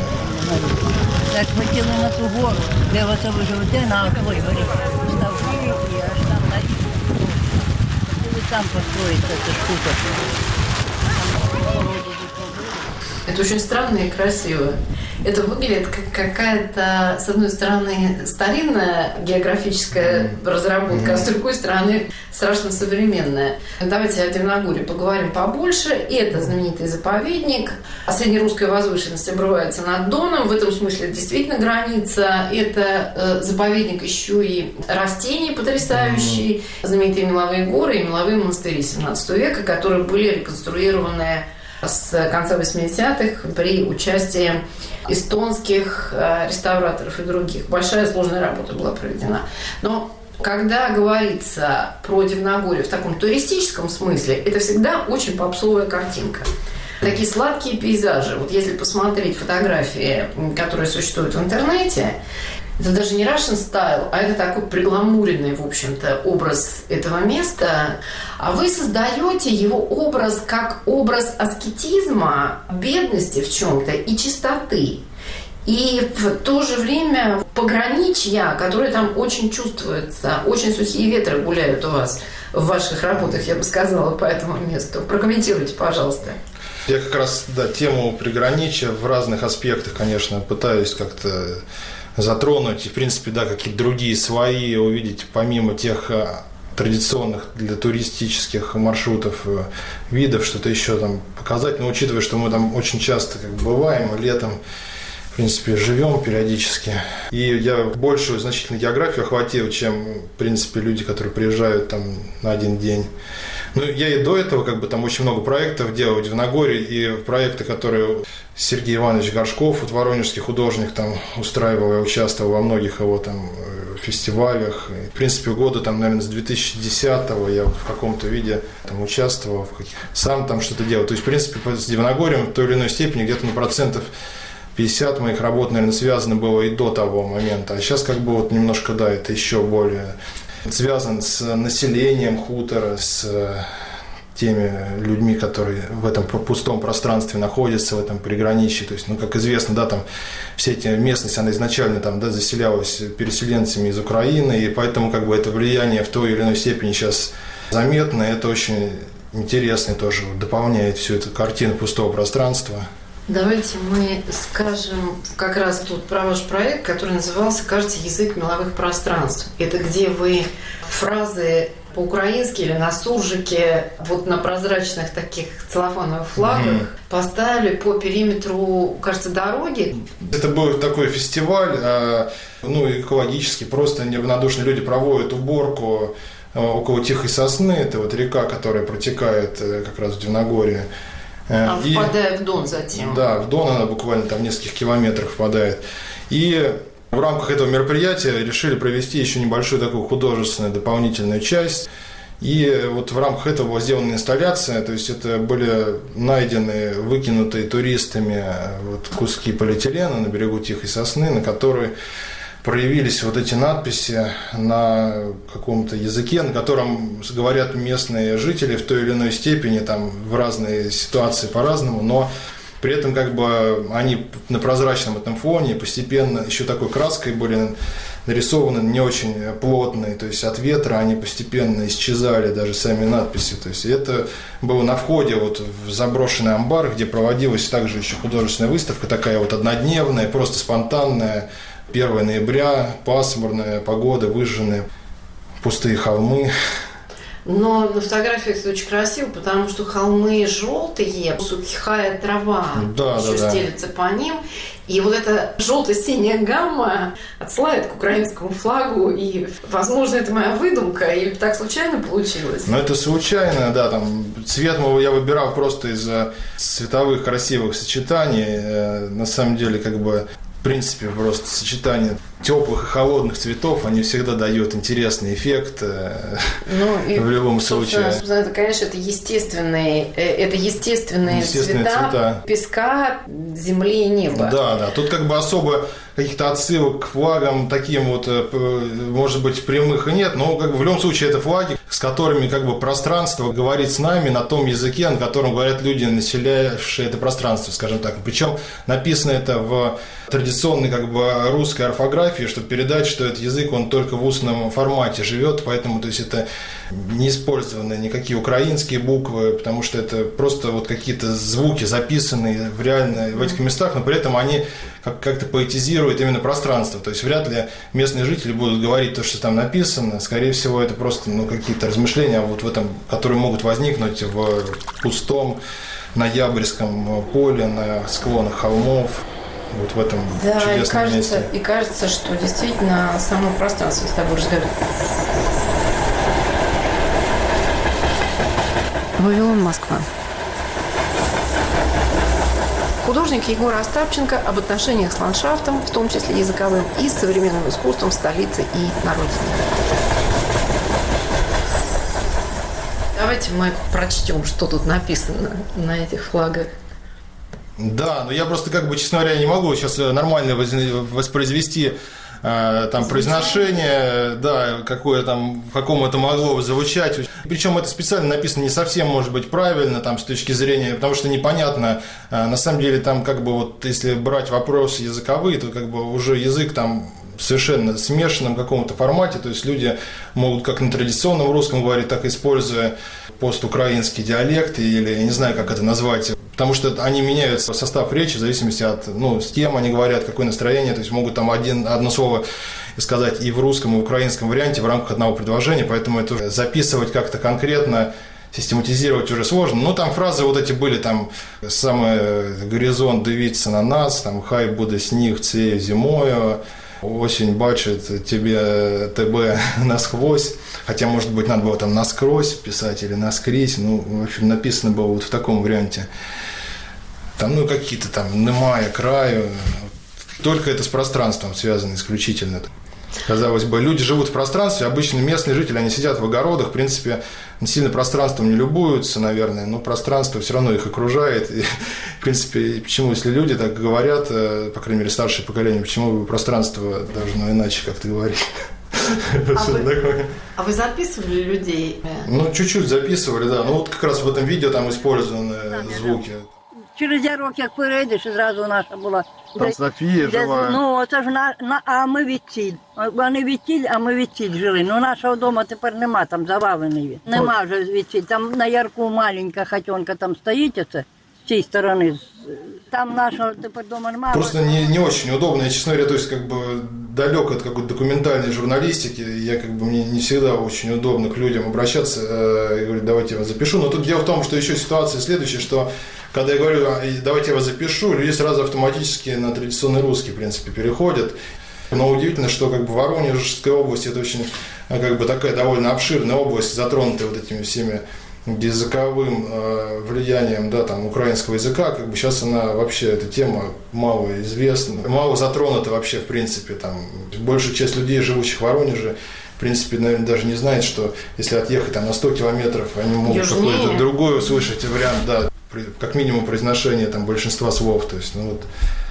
Так хотіли на ту гору, де оце ви живете, на Оковій горі. Ставки і аж там на хотіли там построїти цю штуку. Это очень странно и красиво. Это выглядит как какая-то, с одной стороны, старинная географическая разработка, а с другой стороны, страшно современная. Давайте о Дивногорье поговорим побольше. Это знаменитый заповедник. Среднерусская возвышенность обрывается над Доном. В этом смысле это действительно граница. Это заповедник еще и растений потрясающий. Знаменитые меловые горы и меловые монастыри семнадцатого века, которые были реконструированы с конца восьмидесятых при участии эстонских реставраторов и других. Большая сложная работа была проведена. Но когда говорится про Дивногорье в таком туристическом смысле, это всегда очень попсовая картинка. Такие сладкие пейзажи. Вот если посмотреть фотографии, которые существуют в интернете, это даже не Russian style, а это такой пригламуренный, в общем-то, образ этого места. А вы создаете его образ как образ аскетизма, бедности в чем-то и чистоты. И в то же время пограничья, которые там очень чувствуются, очень сухие ветры гуляют у вас в ваших работах, я бы сказала, по этому месту. Прокомментируйте, пожалуйста. Я как раз, да, тему приграничья в разных аспектах, конечно, пытаюсь как-то затронуть. И, в принципе, да, какие-то другие свои увидеть, помимо тех традиционных для туристических маршрутов видов, что-то еще там показать. Но учитывая, что мы там очень часто как бы бываем, летом, в принципе, живем периодически. И я большую значительную географию охватил, чем, в принципе, люди, которые приезжают там на один день. Ну, я и до этого как бы там очень много проектов делал в Дивногорье, и проекты, которые Сергей Иванович Горшков, вот воронежский художник, там устраивал, я участвовал во многих его там фестивалях. И, в принципе, года там, наверное, с две тысячи десятого я в каком-то виде там участвовал, в каких... сам там что-то делал. То есть, в принципе, с Дивногорьем в той или иной степени где-то на процентов пятьдесят моих работ, наверное, связано было и до того момента. А сейчас как бы вот немножко, да, это еще более связан с населением хутора, с теми людьми, которые в этом пустом пространстве находятся, в этом приграничье. То есть, ну, как известно, да, там все эти местности, она изначально там, да, заселялась переселенцами из Украины, и поэтому как бы это влияние в той или иной степени сейчас заметно, и это очень интересно, тоже дополняет всю эту картину пустого пространства. Давайте мы скажем как раз тут про ваш проект, который назывался, кажется, «Язык меловых пространств». Это где вы фразы по-украински или на суржике, вот на прозрачных таких целлофановых флагах mm-hmm. поставили по периметру, кажется, дороги. Это был такой фестиваль, ну, экологический, просто неравнодушные люди проводят уборку около Тихой Сосны, это вот река, которая протекает как раз в Дивногорье. А и, впадая в Дон затем. Да, в Дон она буквально там в нескольких километрах впадает. И в рамках этого мероприятия решили провести еще небольшую такую художественную дополнительную часть. И вот в рамках этого была сделана инсталляция, то есть это были найдены, выкинутые туристами вот куски полиэтилена на берегу Тихой Сосны, на которые проявились вот эти надписи на каком-то языке, на котором говорят местные жители в той или иной степени, там в разные ситуации по-разному, но при этом как бы они на прозрачном этом фоне постепенно еще такой краской были нарисованы не очень плотные, то есть от ветра они постепенно исчезали, даже сами надписи. То есть это было на входе вот в заброшенный амбар, где проводилась также еще художественная выставка, такая вот однодневная, просто спонтанная. первого ноября, пасмурная погода, выжженные пустые холмы. Но на фотографиях это очень красиво, потому что холмы желтые, сухая трава да, еще да, стелется да. по ним. И вот эта желто-синяя гамма отсылает к украинскому флагу. И, возможно, это моя выдумка, или так случайно получилось? Ну, это случайно, да. Там цвет я выбирал просто из-за цветовых красивых сочетаний. На самом деле, как бы, в принципе, просто сочетание теплых и холодных цветов, они всегда дают интересный эффект ну, и, в любом случае. Собственно, это, конечно, это естественные, это естественные, естественные цвета, цвета песка, земли и неба. Да, да. Тут как бы особо каких-то отсылок к флагам таким вот, может быть, прямых и нет, но как бы в любом случае это флаги, с которыми как бы пространство говорит с нами на том языке, на котором говорят люди, населяющие это пространство, скажем так. Причем написано это в традиционной как бы русской орфографии, чтобы передать, что этот язык, он только в устном формате живет, поэтому то есть это не использованы никакие украинские буквы, потому что это просто вот какие-то звуки, записанные в реально в этих местах, но при этом они как- как-то поэтизируют именно пространство. То есть вряд ли местные жители будут говорить то, что там написано. Скорее всего, это просто ну, какие-то размышления вот в этом, которые могут возникнуть в пустом ноябрьском поле, на склонах холмов. Вот в этом да, чудесном и кажется, месте. И кажется, что действительно само пространство с тобой разговаривает. Вавилон, Москва. Художник Егор Остапченко об отношениях с ландшафтом, в том числе языковым, и с современным искусством в столице и на родине. Давайте мы прочтем, что тут написано на этих флагах. Да, но я просто, как бы, честно говоря, не могу сейчас нормально воспроизвести э, там произношение, да, какое там, в каком это могло бы звучать. Причем это специально написано не совсем, может быть, правильно там с точки зрения, потому что непонятно, э, на самом деле там как бы вот если брать вопросы языковые, то как бы уже язык там совершенно смешанном каком-то формате, то есть люди могут как на традиционном русском говорить, так и используя постукраинский диалект, или я не знаю, как это назвать, потому что они меняют состав речи в зависимости от, ну, с кем они говорят, какое настроение, то есть могут там один, одно слово сказать и в русском, и в украинском варианте в рамках одного предложения, поэтому это записывать как-то конкретно, систематизировать уже сложно. Ну, там фразы вот эти были, там, саме горизонт дивиться на нас, там, хай буде сніг цією зимою, осень бачит тебе, тебе насквозь, хотя, может быть, надо было там насквозь писать или наскрізь, ну, в общем, написано было вот в таком варианте. Там, ну, какие-то там немає краю, только это с пространством связано исключительно. Казалось бы, люди живут в пространстве, обычно местные жители, они сидят в огородах, в принципе, сильно пространством не любуются, наверное, но пространство все равно их окружает. И, в принципе, почему, если люди так говорят, по крайней мере, старшее поколение, почему пространство должно иначе как-то говорить? А вы, а вы записывали людей? Ну, чуть-чуть записывали, да. Ну, вот как раз в этом видео там использованы звуки. Через ярок, як перейдеш, і зразу наша була. Там Софія жила. Ну, це ж на, на, а ми відтіль. Вони відтіль, а ми відтіль жили. Ну, нашого дому тепер нема, там завалений він. Нема вже відтіль. Там на ярку маленька хатьонка там стоїть, оце, з цієї сторони. Там нашего тепер дома нема. Просто не, не очень удобно. Я, честно говоря, то есть как бы далек от какой-то документальной журналистики. Я как бы мне не всегда очень удобно к людям обращаться и говорить, давайте я вас запишу. Но тут дело в том, что еще ситуация следующая, что когда я говорю, давайте я вас запишу, люди сразу автоматически на традиционный русский, в принципе, переходят. Но удивительно, что как бы Воронежская область это очень как бы такая довольно обширная область, затронутая вот этими всеми языковым э, влиянием, да, там, украинского языка, как бы сейчас она вообще, эта тема мало известна, мало затронута вообще, в принципе, там, большая часть людей, живущих в Воронеже, в принципе, наверное, даже не знает, что если отъехать там на сто километров, они могут Южнее. Какой-то другой услышать вариант, да, как минимум произношение там большинства слов, то есть, ну вот,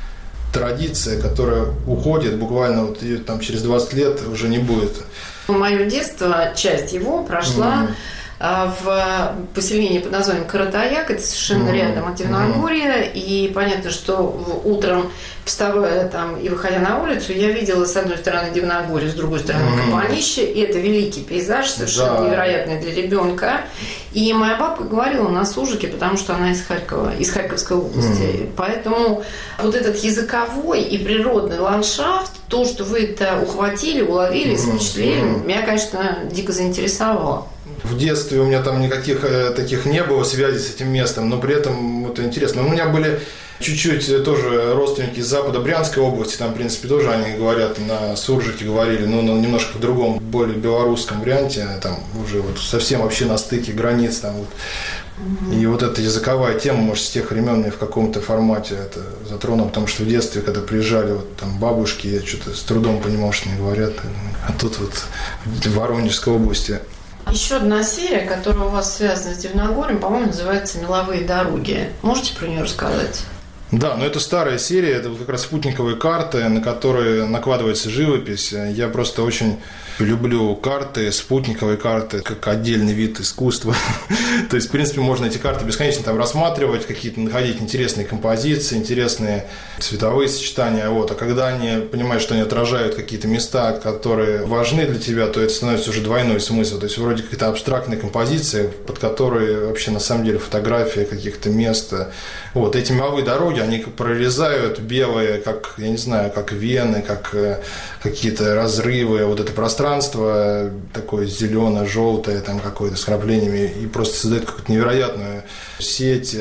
традиция, которая уходит буквально вот ее там через двадцать лет уже не будет. Мое детство, часть его прошла mm-hmm. в поселении под названием Каратаяк, это совершенно mm-hmm. рядом от Дивногорья, mm-hmm. и понятно, что утром, вставая там и выходя на улицу, я видела с одной стороны Дивногорье, с другой стороны mm-hmm. Капанище, и это великий пейзаж, совершенно да. невероятный для ребенка. И моя бабка говорила на Сужике, потому что она из Харькова, из Харьковской области, mm-hmm. поэтому вот этот языковой и природный ландшафт, то, что вы это ухватили, уловили, запечатлели, mm-hmm. меня, конечно, дико заинтересовало. В детстве у меня там никаких э, таких не было связей с этим местом, но при этом это интересно. У меня были чуть-чуть тоже родственники из Запада Брянской области, там, в принципе, тоже они говорят на суржике, говорили, но ну, немножко в другом, более белорусском варианте, там уже вот совсем вообще на стыке границ, там вот. И вот эта языковая тема, может, с тех времен я в каком-то формате это затронул, потому что в детстве, когда приезжали вот там бабушки, я что-то с трудом понимал, что они говорят. А тут вот в Воронежской области. Еще одна серия, которая у вас связана с Дивногорьем, по-моему, называется «Меловые дороги». Можете про нее рассказать? Да, но это старая серия, это вот как раз спутниковые карты, на которые накладывается живопись. Я просто очень люблю карты, спутниковые карты, как отдельный вид искусства. То есть, в принципе, можно эти карты бесконечно там рассматривать, какие-то находить интересные композиции, интересные цветовые сочетания. Вот. А когда они понимают, что они отражают какие-то места, которые важны для тебя, то это становится уже двойной смысл. То есть, вроде какая-то абстрактная композиция, под которой вообще на самом деле фотография каких-то мест. Вот. Эти меловые дороги, они прорезают белые, как, я не знаю, как вены, как какие-то разрывы, вот это пространство такое зелено-желтое, там какое-то с краплениями, и просто создает какую-то невероятную сеть.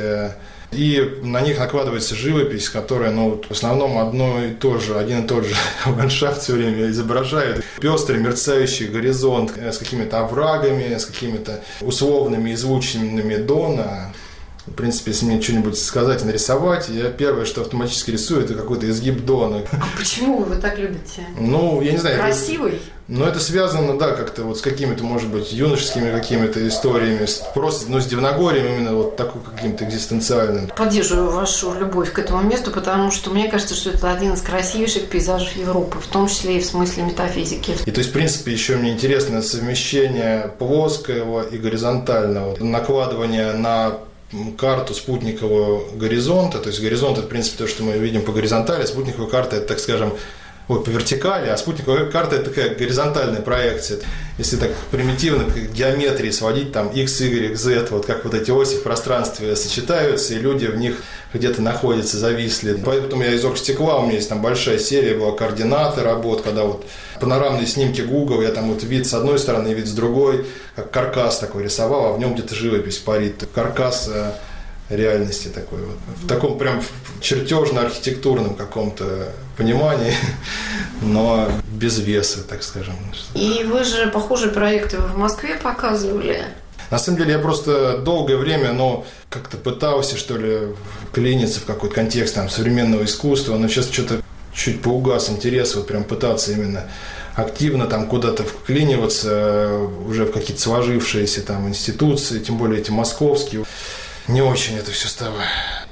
И на них накладывается живопись, которая, ну, в основном одно и то же, один и тот же ландшафт все время изображает. Пестрый, мерцающий горизонт с какими-то оврагами, с какими-то условными и звучными дона. В принципе, если мне что-нибудь сказать и нарисовать, я первое, что автоматически рисую, это какой-то изгиб дона. А почему вы его так любите? Ну, я не знаю. Красивый? Это, ну, это связано, да, как-то вот с какими-то, может быть, юношескими какими-то историями, с, просто, ну, с Дивногорьем именно вот такой каким-то экзистенциальным. Поддерживаю вашу любовь к этому месту, потому что мне кажется, что это один из красивейших пейзажей Европы, в том числе и в смысле метафизики. И то есть, в принципе, еще мне интересно совмещение плоского и горизонтального, накладывание на карту спутникового горизонта, то есть горизонт это, в принципе, то, что мы видим по горизонтали, спутниковая карта это, так скажем, вот по вертикали, а спутниковая карта это такая горизонтальная проекция. Если так примитивно к геометрии сводить, там x, y, z, вот как вот эти оси в пространстве сочетаются, и люди в них где-то находятся, зависли. Поэтому я из оргстекла, у меня есть там большая серия была координаты работ, когда вот панорамные снимки Google, я там вот вид с одной стороны, вид с другой, как каркас такой рисовал, а в нем где-то живопись парит. Каркас реальности такой вот. В таком прям чертежно-архитектурном каком-то понимании, но без веса, так скажем. И вы же похожие проекты в Москве показывали. На самом деле я просто долгое время, ну, как-то пытался, что ли, вклиниться в какой-то контекст там, современного искусства, но сейчас что-то чуть поугас интерес, вот прям пытаться именно активно там куда-то вклиниваться уже в какие-то сложившиеся там институции, тем более эти московские. Не очень это все стало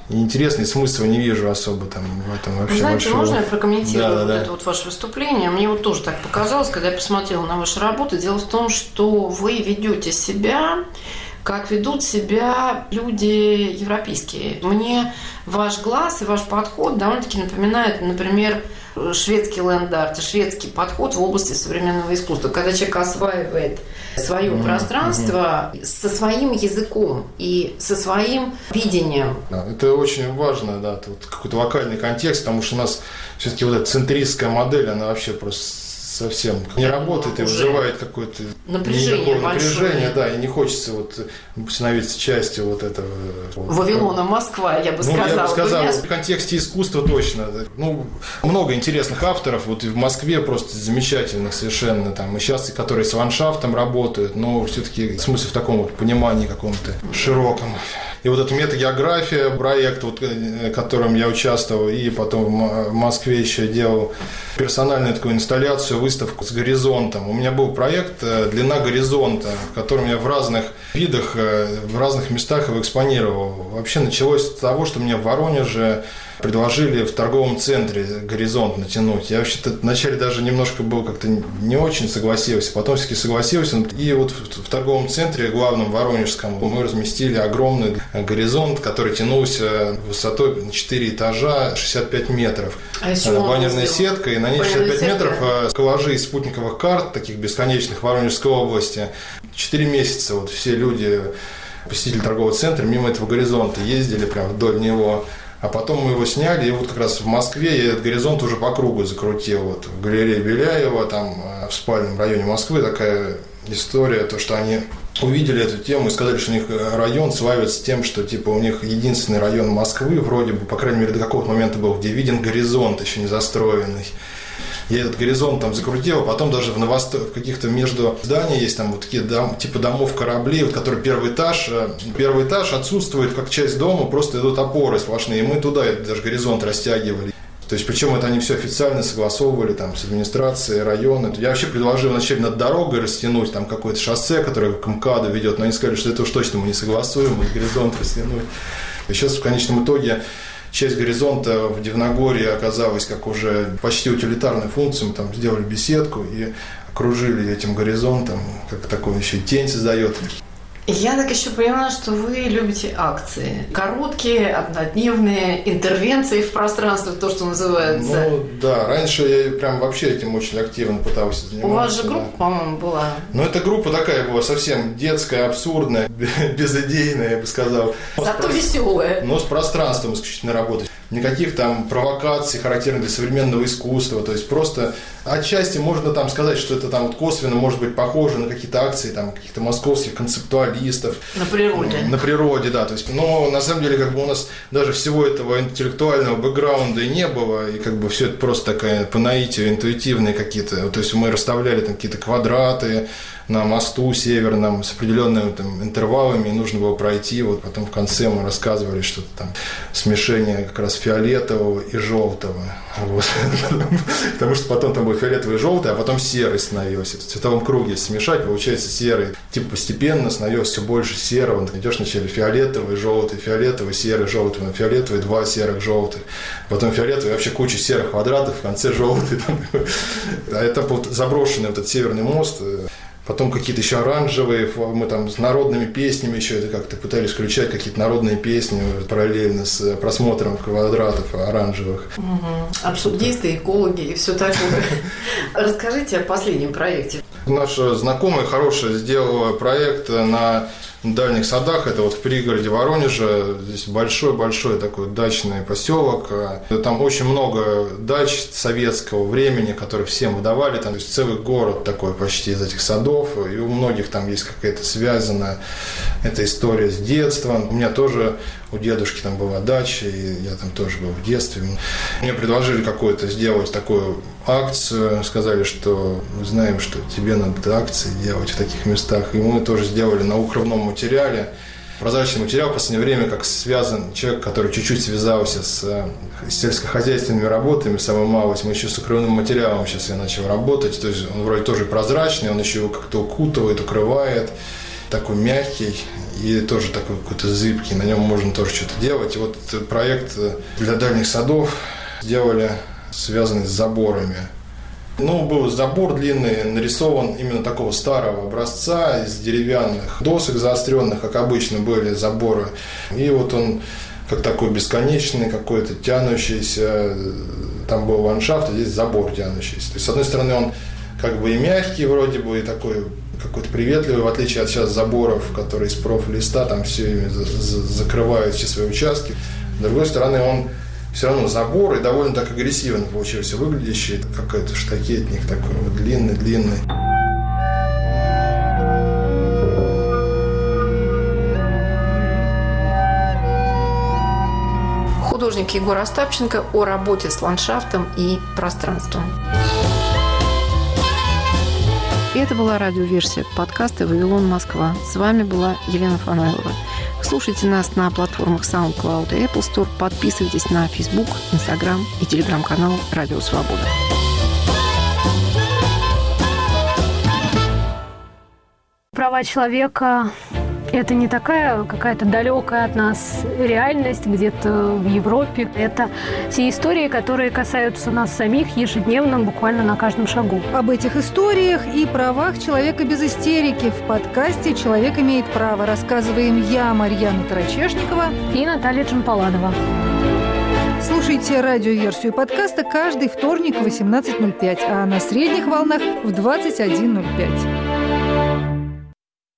и интересно, и смысла не вижу особо там в этом вообще. Знаете, большого. можно я прокомментирую да, вот да, это да. вот ваше выступление? Мне вот тоже так показалось, когда я посмотрела на ваши работы. Дело в том, что вы ведете себя, как ведут себя люди европейские. Мне ваш глаз и ваш подход довольно-таки напоминает, например, шведский ленд-арт, шведский подход в области современного искусства, когда человек осваивает свое mm-hmm. пространство mm-hmm. со своим языком и со своим видением. Да, это очень важно, да, это вот какой-то локальный контекст, потому что у нас все-таки вот эта центристская модель, она вообще просто совсем не работает и вызывает какое-то напряжение, напряжение, да, и не хочется вот становиться частью вот этого. Вавилона, Москва, я бы ну, сказала. Я бы сказал, меня... в контексте искусства точно. Ну, много интересных авторов, вот и в Москве просто замечательных совершенно, там, и сейчас, которые с ландшафтом работают, но все-таки смысл в таком вот понимании каком-то широком. И вот эта метагеография, проект, вот, в котором я участвовал, и потом в Москве еще делал персональную такую инсталляцию, выставку с горизонтом. У меня был проект «Длина горизонта», в котором я в разных видах, в разных местах его экспонировал. Вообще началось с того, что мне в Воронеже предложили в торговом центре горизонт натянуть. Я вообще-то вначале даже немножко был как-то не очень согласился, потом все-таки согласился. И вот в, в торговом центре, главном воронежском, мы разместили огромный горизонт, который тянулся высотой на четыре этажа, шестьдесят пять метров. А баннерная сетка, и на ней шестьдесят пять метров коллажи из спутниковых карт, таких бесконечных, Воронежской области. Четыре месяца вот все люди, посетители торгового центра, мимо этого горизонта ездили прям вдоль него. А потом мы его сняли, и вот как раз в Москве я этот горизонт уже по кругу закрутил. Вот в галерее Беляева, там в спальном районе Москвы такая история, то, что они увидели эту тему и сказали, что у них район славится тем, что типа у них единственный район Москвы, вроде бы, по крайней мере, до какого-то момента был, где виден горизонт, еще не застроенный. Я этот горизонт там закрутил, а потом даже в, новост... в каких-то между зданиями есть там вот такие дом... типа домов кораблей, вот, которые первый этаж, первый этаж отсутствует как часть дома, просто идут опоры сплошные, и мы туда даже горизонт растягивали. То есть, причем это они все официально согласовывали там, с администрацией района. Я вообще предложил вначале над дорогой растянуть там какое-то шоссе, которое к МКАДу ведет, но они сказали, что это уж точно мы не согласуем, вот горизонт растянуть. И сейчас в конечном итоге часть горизонта в Дивногорье оказалась как уже почти утилитарной функцией. Мы там сделали беседку и окружили этим горизонтом, как такой еще тень создает. Я так еще поняла, что вы любите акции. Короткие, однодневные интервенции в пространство, то, что называется. Ну да, раньше я прям вообще этим очень активно пытался заниматься. У вас же группа, да. по-моему, была. Ну, эта группа такая была совсем детская, абсурдная, безыдейная, я бы сказал. Зато веселая. Но с пространством исключительно работать. Никаких там провокаций, характерных для современного искусства. То есть просто отчасти можно там сказать, что это там вот косвенно может быть похоже на какие-то акции там каких-то московских концептуалистов. На природе. На природе, да. То есть, но на самом деле как бы у нас даже всего этого интеллектуального бэкграунда и не было. И как бы все это просто такая по наитию, интуитивные какие-то. То есть мы расставляли там какие-то квадраты на мосту северном с определенными там интервалами, и нужно было пройти. Вот потом в конце мы рассказывали что-то там смешение как раз фиолетового и желтого. Вот. Потому что потом там был фиолетовый и желтый, а потом серый становился. В цветовом круге смешать, получается серый. Типа постепенно становилось все больше серого. Ты идешь вначале фиолетовый, желтый, фиолетовый, серый, желтый, на фиолетовый, два серых, желтых. Потом фиолетовый, вообще куча серых квадратов, в конце желтый. А это был заброшенный вот этот северный мост. Потом какие-то еще оранжевые, мы там с народными песнями еще это как-то пытались включать, какие-то народные песни параллельно с просмотром квадратов оранжевых. Угу. Абсурдисты, экологи и все такое. Расскажите о последнем проекте. Наша знакомая хорошая сделала проект на дальних садах, это вот в пригороде Воронежа, здесь большой-большой такой дачный поселок, там очень много дач советского времени, которые всем выдавали, там, то есть целый город такой почти из этих садов, и у многих там есть какая-то связанная эта история с детством. У меня тоже, у дедушки там была дача, и я там тоже был в детстве. Мне предложили какую-то сделать такую акцию, сказали, что мы знаем, что тебе надо акции делать в таких местах, и мы тоже сделали на укрывном материале. Прозрачный материал в последнее время как связан человек, который чуть-чуть связался с, с сельскохозяйственными работами, самое малость. Мы еще с укрывным материалом сейчас я начал работать. То есть он вроде тоже прозрачный, он еще его как-то укутывает, укрывает. такой мягкий и тоже такой какой-то зыбкий, на нем можно тоже что-то делать. И вот проект для дальних садов сделали, связанный с заборами. Ну, был забор длинный, нарисован именно такого старого образца из деревянных досок заостренных, как обычно были заборы. И вот он как такой бесконечный, какой-то тянущийся, там был ландшафт, а здесь забор тянущийся. То есть, с одной стороны, он как бы и мягкий вроде бы, и такой какой-то приветливый, в отличие от сейчас заборов, которые из профлиста, там все ими закрывают все свои участки. С другой стороны, он все равно забор и довольно так агрессивно получился выглядящий. Это какой-то штакетник такой вот длинный-длинный. Художник Егор Остапченко о работе с ландшафтом и пространством. И это была радиоверсия подкаста «Вавилон, Москва». С вами была Елена Фанайлова. Слушайте нас на платформах SoundCloud и Apple Store. Подписывайтесь на Facebook, Instagram и телеграм-канал «Радио Свобода». Права человека – это не такая какая-то далекая от нас реальность где-то в Европе. Это те истории, которые касаются нас самих ежедневно, буквально на каждом шагу. Об этих историях и правах человека без истерики в подкасте «Человек имеет право» рассказываем я, Марьяна Тарачешникова и Наталья Джампаладова. Слушайте радиоверсию подкаста каждый вторник в восемнадцать ноль пять, а на средних волнах в двадцать один ноль пять.